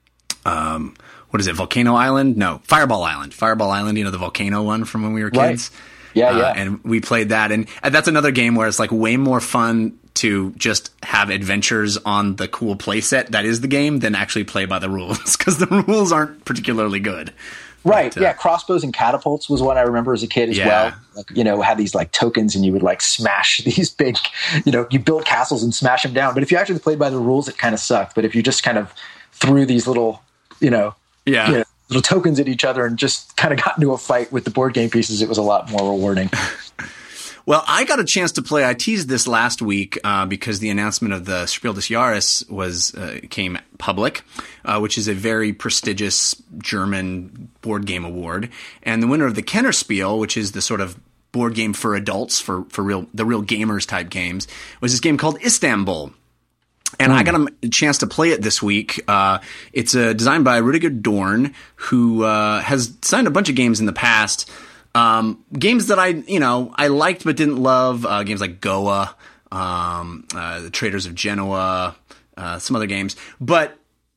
Speaker 1: um what is it, Volcano Island? No, Fireball Island. Fireball Island. You know, the volcano one from when we were kids.
Speaker 3: Right. Yeah, yeah.
Speaker 1: Uh, and we played that. And, and that's another game where it's like way more fun to just have adventures on the cool playset that is the game than actually play by the rules, because the rules aren't particularly good.
Speaker 3: Right.
Speaker 1: But, uh,
Speaker 3: yeah. Crossbows and catapults was one I remember as a kid as
Speaker 1: yeah.
Speaker 3: well. Like, you know, had these like tokens, and you would like smash these big, you know, you build castles and smash them down. But if you actually played by the rules, it kind of sucked. But if you just kind of threw these little, you know,
Speaker 1: yeah.
Speaker 3: You know, little tokens at each other and just kind of got into a fight with the board game pieces, it was a lot more rewarding.
Speaker 1: Well, I got a chance to play. I teased this last week uh, because the announcement of the Spiel des Jahres was uh, came public, uh, which is a very prestigious German board game award. And the winner of the Kenner Spiel, which is the sort of board game for adults, for for real the real gamers type games, was this game called Istanbul. And mm. I got a chance to play it this week. Uh, it's uh, designed by Rudiger Dorn, who uh, has designed a bunch of games in the past. Um, games that I, you know, I liked but didn't love. Uh, games like Goa, um, uh, The Traders of Genoa, uh, some other games. But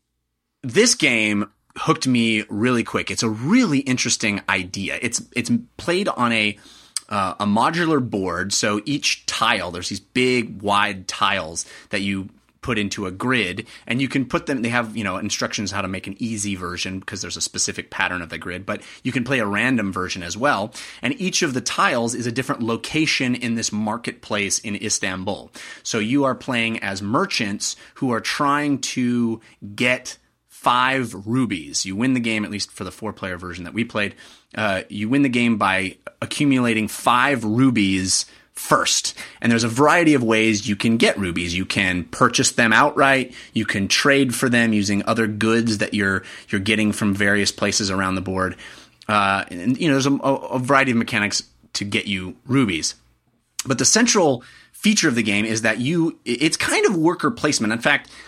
Speaker 1: this game hooked me really quick. It's a really interesting idea. It's it's played on a uh, a modular board. So each tile, there's these big, wide tiles that you put into a grid, and you can put them, they have, you know, instructions how to make an easy version because there's a specific pattern of the grid, but you can play a random version as well. And each of the tiles is a different location in this marketplace in Istanbul. So you are playing as merchants who are trying to get five rubies. You win the game, at least for the four player version that we played. Uh, you win the game by accumulating five rubies first. And there's a variety of ways you can get rubies. You can purchase them outright. You can trade for them using other goods that you're you're getting from various places around the board. Uh, and you know, there's a, a variety of mechanics to get you rubies. But the central feature of the game is that you it's kind of worker placement. In fact,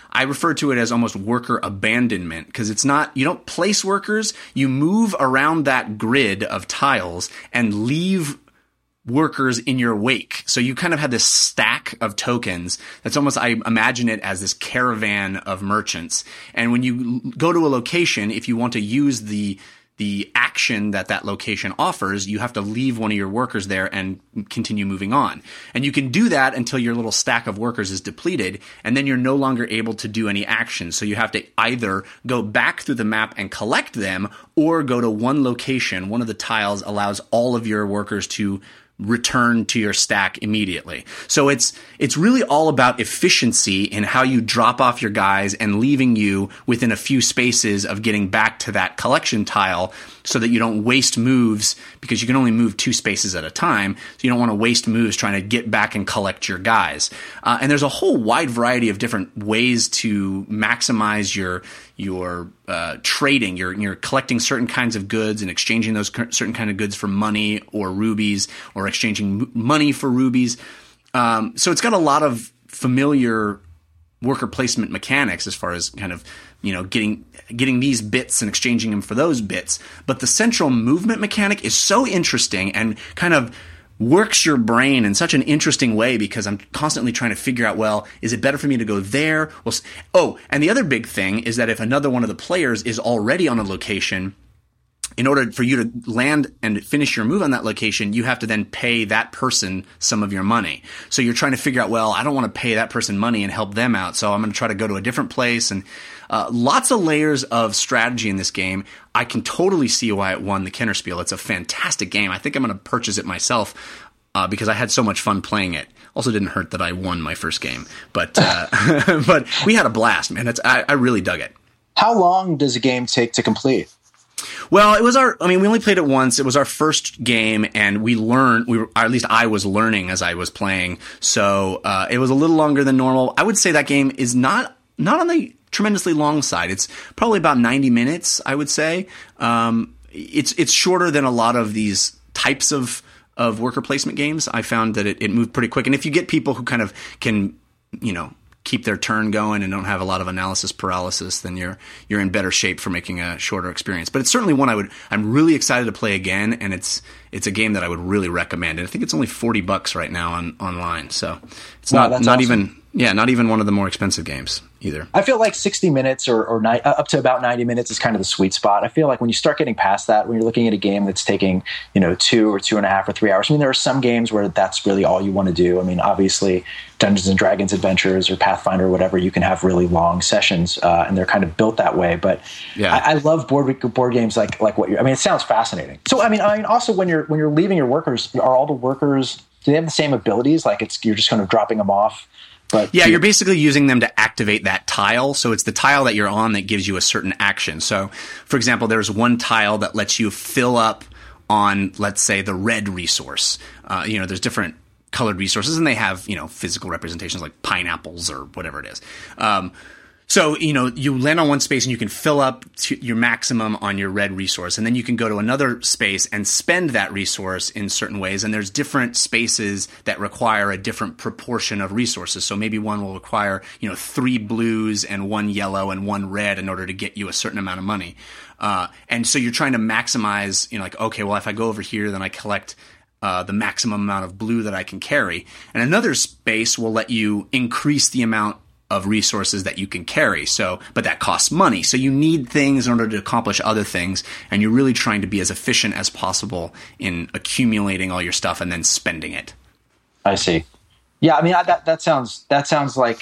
Speaker 1: I refer to it as almost worker abandonment, because it's not, you don't place workers, you move around that grid of tiles and leave workers in your wake. So you kind of have this stack of tokens that's almost, I imagine it as this caravan of merchants. And when you go to a location, if you want to use the the action that that location offers, you have to leave one of your workers there and continue moving on. And you can do that until your little stack of workers is depleted, and then you're no longer able to do any action. So you have to either go back through the map and collect them, or go to one location. One of the tiles allows all of your workers to return to your stack immediately. So it's it's really all about efficiency in how you drop off your guys and leaving you within a few spaces of getting back to that collection tile, so that you don't waste moves, because you can only move two spaces at a time. So you don't want to waste moves trying to get back and collect your guys. Uh, and there's a whole wide variety of different ways to maximize your your uh, trading. You're, you're collecting certain kinds of goods and exchanging those certain kind of goods for money or rubies, or exchanging m- money for rubies. Um, so it's got a lot of familiar worker placement mechanics as far as kind of, you know, getting getting these bits and exchanging them for those bits. But the central movement mechanic is so interesting and kind of works your brain in such an interesting way, because I'm constantly trying to figure out, well, is it better for me to go there? Well, oh, and the other big thing is that if another one of the players is already on a location, in order for you to land and finish your move on that location, you have to then pay that person some of your money. So you're trying to figure out, well, I don't want to pay that person money and help them out, so I'm going to try to go to a different place. And uh, lots of layers of strategy in this game. I can totally see why it won the Kennerspiel. It's a fantastic game. I think I'm going to purchase it myself uh, because I had so much fun playing it. Also didn't hurt that I won my first game. But uh, but we had a blast, man. It's, I, I really dug it.
Speaker 3: How long does a game take to complete?
Speaker 1: Well, it was our, I mean, we only played it once. It was our first game, and we learned, we were, or at least I was learning as I was playing. So, uh, it was a little longer than normal. I would say that game is not, not on the tremendously long side. It's probably about ninety minutes, I would say. Um, it's, it's shorter than a lot of these types of, of worker placement games. I found that it, it moved pretty quick. And if you get people who kind of can, you know, keep their turn going and don't have a lot of analysis paralysis, then you're you're in better shape for making a shorter experience. But it's certainly one I would I'm really excited to play again, and it's it's a game that I would really recommend. And I think it's only forty bucks right now on online, so it's
Speaker 3: wow,
Speaker 1: not not
Speaker 3: awesome.
Speaker 1: even yeah not even one of the more expensive games either.
Speaker 3: I feel like sixty minutes or, or ni- up to about ninety minutes is kind of the sweet spot. I feel like when you start getting past that, when you're looking at a game that's taking, you know, two or two and a half or three hours, I mean, there are some games where that's really all you want to do. I mean, obviously, Dungeons and Dragons Adventures or Pathfinder or whatever, you can have really long sessions, uh, and they're kind of built that way. But
Speaker 1: yeah.
Speaker 3: I, I love board board games like like what you're. I mean, it sounds fascinating. So, I mean, I mean, also when you're when you're leaving your workers, are all the workers, do they have the same abilities? Like it's you're just kind of dropping them off. But
Speaker 1: yeah, you're basically using them to activate that tile. So it's the tile that you're on that gives you a certain action. So, for example, there's one tile that lets you fill up on, let's say, the red resource. Uh, you know, there's different colored resources, and they have, you know, physical representations like pineapples or whatever it is. Um, so, you know, you land on one space and you can fill up to your maximum on your red resource. And then you can go to another space and spend that resource in certain ways. And there's different spaces that require a different proportion of resources. So maybe one will require, you know, three blues and one yellow and one red in order to get you a certain amount of money. Uh, and so you're trying to maximize, you know, like, okay, well, if I go over here, then I collect Uh, the maximum amount of blue that I can carry. And another space will let you increase the amount of resources that you can carry. So, but that costs money. So you need things in order to accomplish other things. And you're really trying to be as efficient as possible in accumulating all your stuff and then spending it.
Speaker 3: I see. Yeah. I mean, I, that, that sounds, that sounds like,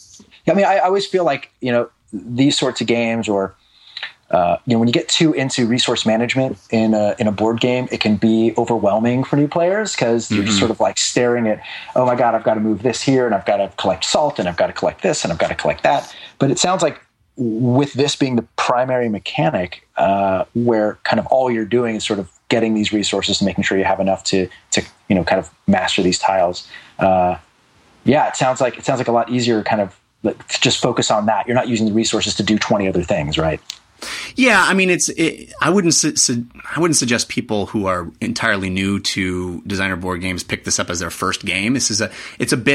Speaker 3: I mean, I, I always feel like, you know, these sorts of games or, Uh, you know, when you get too into resource management in a, in a board game, it can be overwhelming for new players because mm-hmm. you're just sort of like staring at, oh my God, I've got to move this here and I've got to collect salt and I've got to collect this and I've got to collect that. But it sounds like with this being the primary mechanic, uh, where kind of all you're doing is sort of getting these resources and making sure you have enough to, to you know, kind of master these tiles. Uh, yeah, it sounds like it sounds like a lot easier kind of to just focus on that. You're not using the resources to do twenty other things, right?
Speaker 1: Yeah, I mean, it's. It, I wouldn't. Su- su- I wouldn't suggest people who are entirely new to designer board games pick this up as their first game. This is a. It's a bit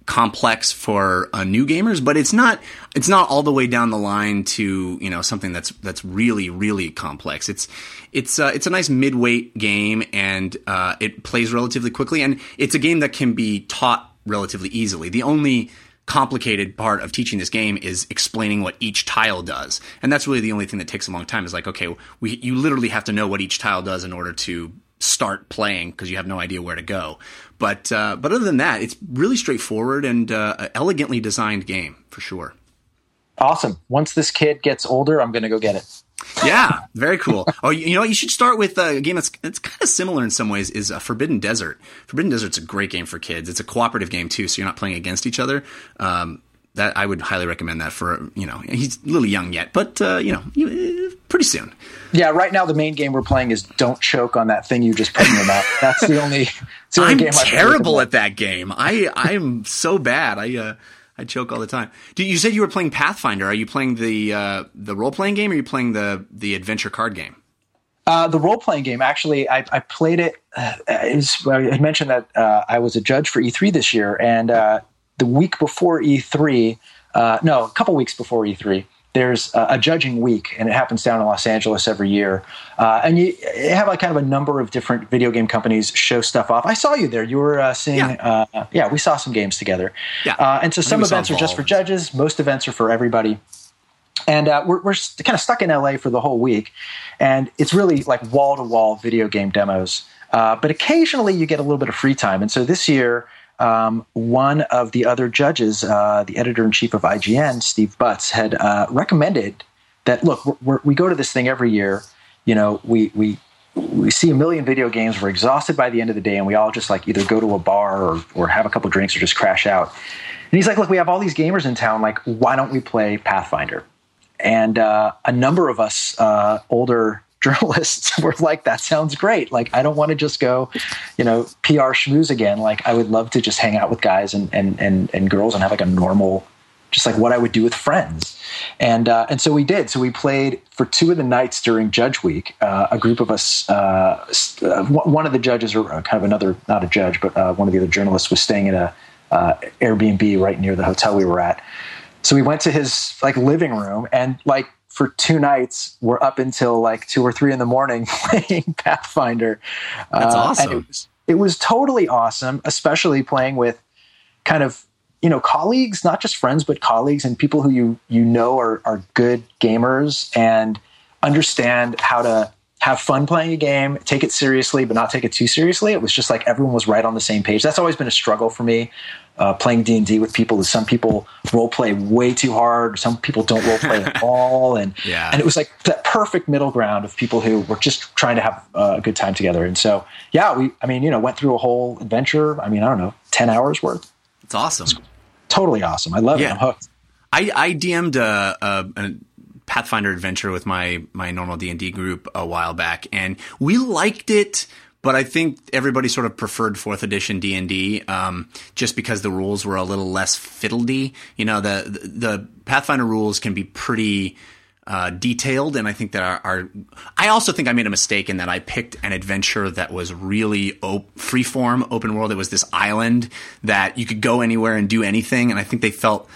Speaker 1: complex for uh, new gamers, but it's not it's not all the way down the line to, you know, something that's that's really really complex. It's it's uh, it's a nice mid-weight game, and uh, it plays relatively quickly, and it's a game that can be taught relatively easily. The only complicated part of teaching this game is explaining what each tile does, and that's really the only thing that takes a long time. Is like, okay, we you literally have to know what each tile does in order to start playing, because you have no idea where to go. But uh, but other than that, it's really straightforward and uh, an elegantly designed game for sure.
Speaker 3: Awesome. Once this kid gets older, I'm going to go get it.
Speaker 1: Yeah, very cool. Oh, you know what? You should start with a game that's it's kind of similar in some ways. Is uh, Forbidden Desert. Forbidden Desert's a great game for kids. It's a cooperative game too, so you're not playing against each other. Um, that I would highly recommend that for, you know, he's a little young yet, but uh, you know, you, pretty soon.
Speaker 3: Yeah, right now the main game we're playing is Don't Choke on that thing you just put in your mouth. That's the only. It's the only
Speaker 1: I'm
Speaker 3: game
Speaker 1: terrible at that game. I I'm so bad. I uh, I choke all the time. Did you said you were playing Pathfinder? Are you playing the uh, the role playing game, or are you playing the the adventure card game?
Speaker 3: Uh, the role playing game. Actually, I, I played it. Uh, it was, I had mentioned that uh, I was a judge for E three this year, and uh, the week before E three, uh, no, a couple weeks before E three. There's a, a judging week, and it happens down in Los Angeles every year. Uh, and you, you have like kind of a number of different video game companies show stuff off. I saw you there. You were uh, seeing, yeah. Uh, yeah, we saw some games together.
Speaker 1: Yeah.
Speaker 3: Uh, and so some events are just for judges. Most events are for everybody. And uh, we're, we're kind of stuck in L A for the whole week. And it's really like wall-to-wall video game demos. Uh, but occasionally you get a little bit of free time. And so this year, Um, one of the other judges, uh, the editor-in-chief of I G N, Steve Butts, had uh, recommended that, look, we're, we're, we go to this thing every year. You know, we we we see a million video games. We're exhausted by the end of the day, and we all just like either go to a bar or, or have a couple drinks or just crash out. And he's like, look, we have all these gamers in town. Like, why don't we play Pathfinder? And uh, a number of us uh, older journalists were like, that sounds great. Like, I don't want to just go, you know, P R schmooze again. Like, I would love to just hang out with guys and, and, and, and girls and have like a normal, just like what I would do with friends. And, uh, and so we did. So we played for two of the nights during Judge Week. Uh, a group of us, uh, uh, one of the judges, or kind of another, not a judge, but uh, one of the other journalists was staying in a uh, Airbnb right near the hotel we were at. So we went to his like living room, and like, for two nights, we're up until like two or three in the morning playing Pathfinder.
Speaker 1: That's
Speaker 3: uh,
Speaker 1: awesome.
Speaker 3: And it was, it was totally awesome, especially playing with kind of, you know, colleagues, not just friends, but colleagues and people who you, you know are, are good gamers and understand how to have fun playing a game, take it seriously, but not take it too seriously. It was just like everyone was right on the same page. That's always been a struggle for me. Uh, playing D and D with people is some people role play way too hard. Some people don't role play at all. And,
Speaker 1: yeah.
Speaker 3: and it was like that perfect middle ground of people who were just trying to have uh, a good time together. And so, yeah, we, I mean, you know, went through a whole adventure. I mean, I don't know, ten hours worth.
Speaker 1: It's awesome. It's
Speaker 3: totally awesome. I love
Speaker 1: yeah.
Speaker 3: it. I'm hooked.
Speaker 1: I, I D M'd a, a, a Pathfinder adventure with my, my normal D and D group a while back, and we liked it. But I think everybody sort of preferred fourth edition D and D, um, just because the rules were a little less fiddledy. You know, the, the, the Pathfinder rules can be pretty, uh, detailed. And I think that our, our, I also think I made a mistake in that I picked an adventure that was really op- freeform, open world. It was this island that you could go anywhere and do anything. And I think they felt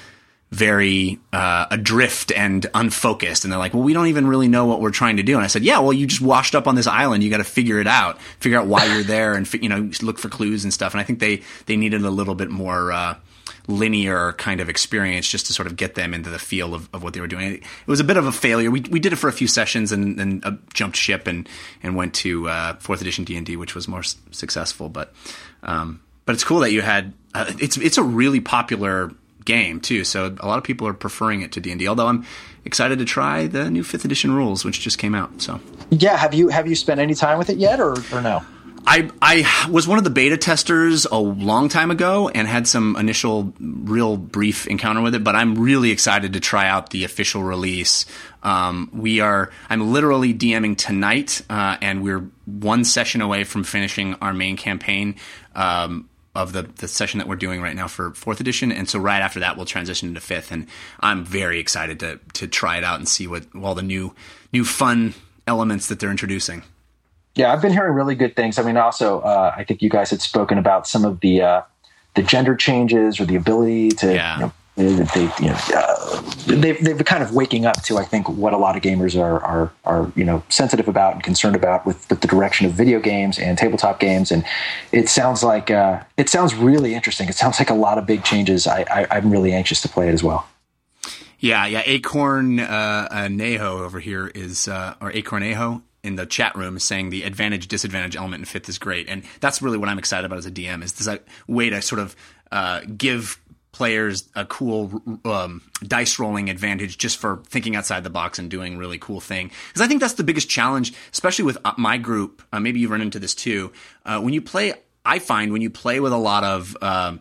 Speaker 1: very uh, adrift and unfocused, and they're like, well, we don't even really know what we're trying to do. And I said, yeah, well, you just washed up on this island, you got to figure it out, figure out why you're there, and you know, look for clues and stuff. And I think they they needed a little bit more uh, linear kind of experience just to sort of get them into the feel of, of what they were doing. It was a bit of a failure. We we did it for a few sessions and then uh, jumped ship and and went to uh, fourth edition D and D, which was more s- successful. But um, but it's cool that you had uh, it's it's a really popular game too, so a lot of people are preferring it to D and D, although I'm excited to try the new fifth edition rules, which just came out. So
Speaker 3: yeah, have you have you spent any time with it yet, or, or no?
Speaker 1: I I was one of the beta testers a long time ago and had some initial real brief encounter with it, but I'm really excited to try out the official release. Um, we are I'm literally DMing tonight, uh, and we're one session away from finishing our main campaign um, of the, the session that we're doing right now for fourth edition. And so right after that, we'll transition into fifth. And I'm very excited to, to try it out and see what all the new, new fun elements that they're introducing.
Speaker 3: Yeah, I've been hearing really good things. I mean, also, uh, I think you guys had spoken about some of the, uh, the gender changes or the ability to,
Speaker 1: Yeah.
Speaker 3: you know, they, you know, uh, they've, they've been kind of waking up to, I think, what a lot of gamers are, are, are, you know, sensitive about and concerned about with, with the direction of video games and tabletop games. And it sounds like, uh, it sounds really interesting. It sounds like a lot of big changes. I, I, I'm really anxious to play it as well.
Speaker 1: Yeah, yeah. Acorn uh, uh, Neho over here is, uh, or Acorn Neho in the chat room is saying the advantage disadvantage element in fifth is great, and that's really what I'm excited about as a D M. Is this a way to sort of uh, give players a cool um, dice rolling advantage just for thinking outside the box and doing a really cool thing. Because I think that's the biggest challenge, especially with my group. Uh, maybe you run into this too. Uh, when you play, I find when you play with a lot of uh,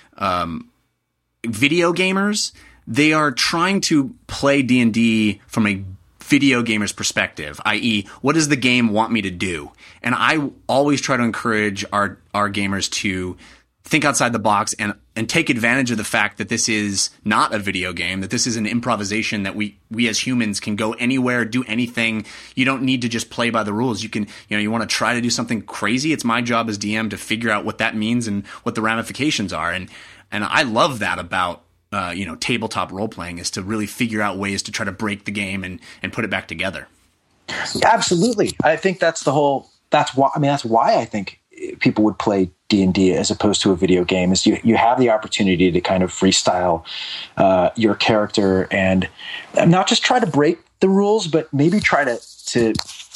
Speaker 1: um, video gamers, they are trying to play D and D from a video gamer's perspective, that is, what does the game want me to do? And I always try to encourage our our gamers to think outside the box and and take advantage of the fact that this is not a video game, that this is an improvisation, that we we as humans can go anywhere, do anything. You don't need to just play by the rules. You can, you know, you want to try to do something crazy. It's my job as D M to figure out what that means and what the ramifications are. And and I love that about uh, you know, tabletop role playing, is to really figure out ways to try to break the game and and put it back together.
Speaker 3: Absolutely. I think that's the whole, that's why, I mean, that's why I think people would play D and D as opposed to a video game, is you, you have the opportunity to kind of freestyle uh, your character and not just try to break the rules, but maybe try to, to,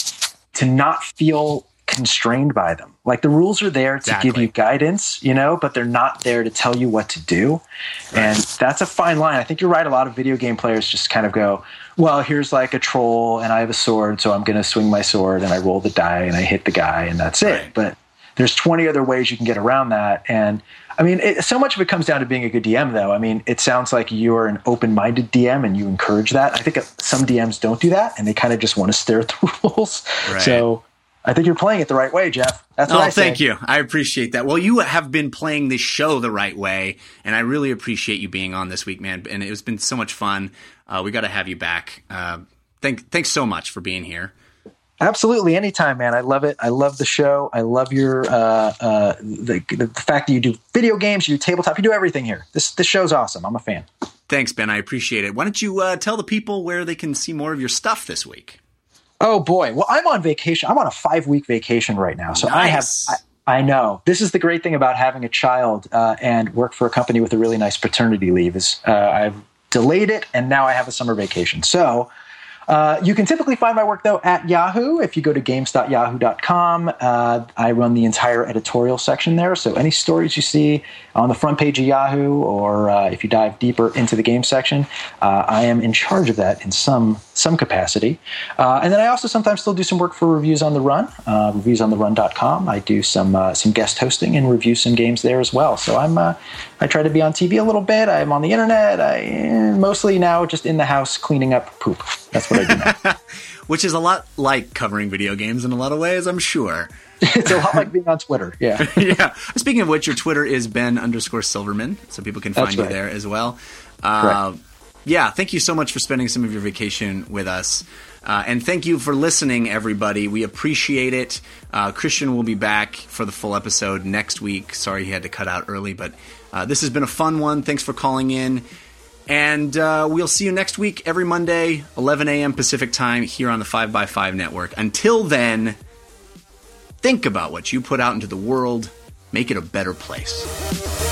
Speaker 3: to not feel constrained by them. Like, the rules are there to
Speaker 1: Exactly.
Speaker 3: give you guidance, you know, but they're not there to tell you what to do. Right. And that's a fine line. I think you're right. A lot of video game players just kind of go, well, here's like a troll and I have a sword, so I'm going to swing my sword and I roll the die and I hit the guy and that's
Speaker 1: Right.
Speaker 3: it. But there's twenty other ways you can get around that. And I mean, it, so much of it comes down to being a good D M, though. I mean, it sounds like you're an open-minded D M and you encourage that. I think some D Ms don't do that and they kind of just want to stare at the rules.
Speaker 1: Right.
Speaker 3: So I think you're playing it the right way, Jeff. That's what
Speaker 1: oh,
Speaker 3: I say.
Speaker 1: thank you. I appreciate that. Well, you have been playing this show the right way, and I really appreciate you being on this week, man. And it's been so much fun. Uh, we got to have you back. Uh, thank, thanks so much for being here.
Speaker 3: Absolutely, anytime, man. I love it. I love the show. I love your uh, uh, the, the fact that you do video games, you do tabletop, you do everything here. This this show's awesome. I'm a fan.
Speaker 1: Thanks, Ben. I appreciate it. Why don't you uh, tell the people where they can see more of your stuff this week?
Speaker 3: Oh boy. Well, I'm on vacation. I'm on a five week vacation right now, so
Speaker 1: Nice.
Speaker 3: I have. I, I know. This is the great thing about having a child uh, and work for a company with a really nice paternity leave is uh, I've delayed it, and now I have a summer vacation. So. Uh, you can typically find my work, though, at Yahoo. If you go to games dot yahoo dot com, uh, I run the entire editorial section there. So any stories you see on the front page of Yahoo, or uh, if you dive deeper into the game section, uh, I am in charge of that in some some capacity. Uh, and then I also sometimes still do some work for Reviews on the Run, uh, reviews on the run dot com. I do some uh, some guest hosting and review some games there as well. So I'm uh, I try to be on T V a little bit. I'm on the internet. I eh, mostly now just in the house cleaning up poop. That's what I do now.
Speaker 1: Which is a lot like covering video games in a lot of ways, I'm sure.
Speaker 3: It's a lot like being on Twitter. Yeah.
Speaker 1: Yeah. Speaking of which, your Twitter is Ben underscore Silverman, so people can find
Speaker 3: That's
Speaker 1: you
Speaker 3: right.
Speaker 1: there as well. Uh, yeah, thank you so much for spending some of your vacation with us. Uh, and thank you for listening, everybody. We appreciate it. Uh, Christian will be back for the full episode next week. Sorry he had to cut out early, but uh, this has been a fun one. Thanks for calling in. And uh, we'll see you next week, every Monday, eleven a.m. Pacific time, here on the five by five Network. Until then, think about what you put out into the world. Make it a better place.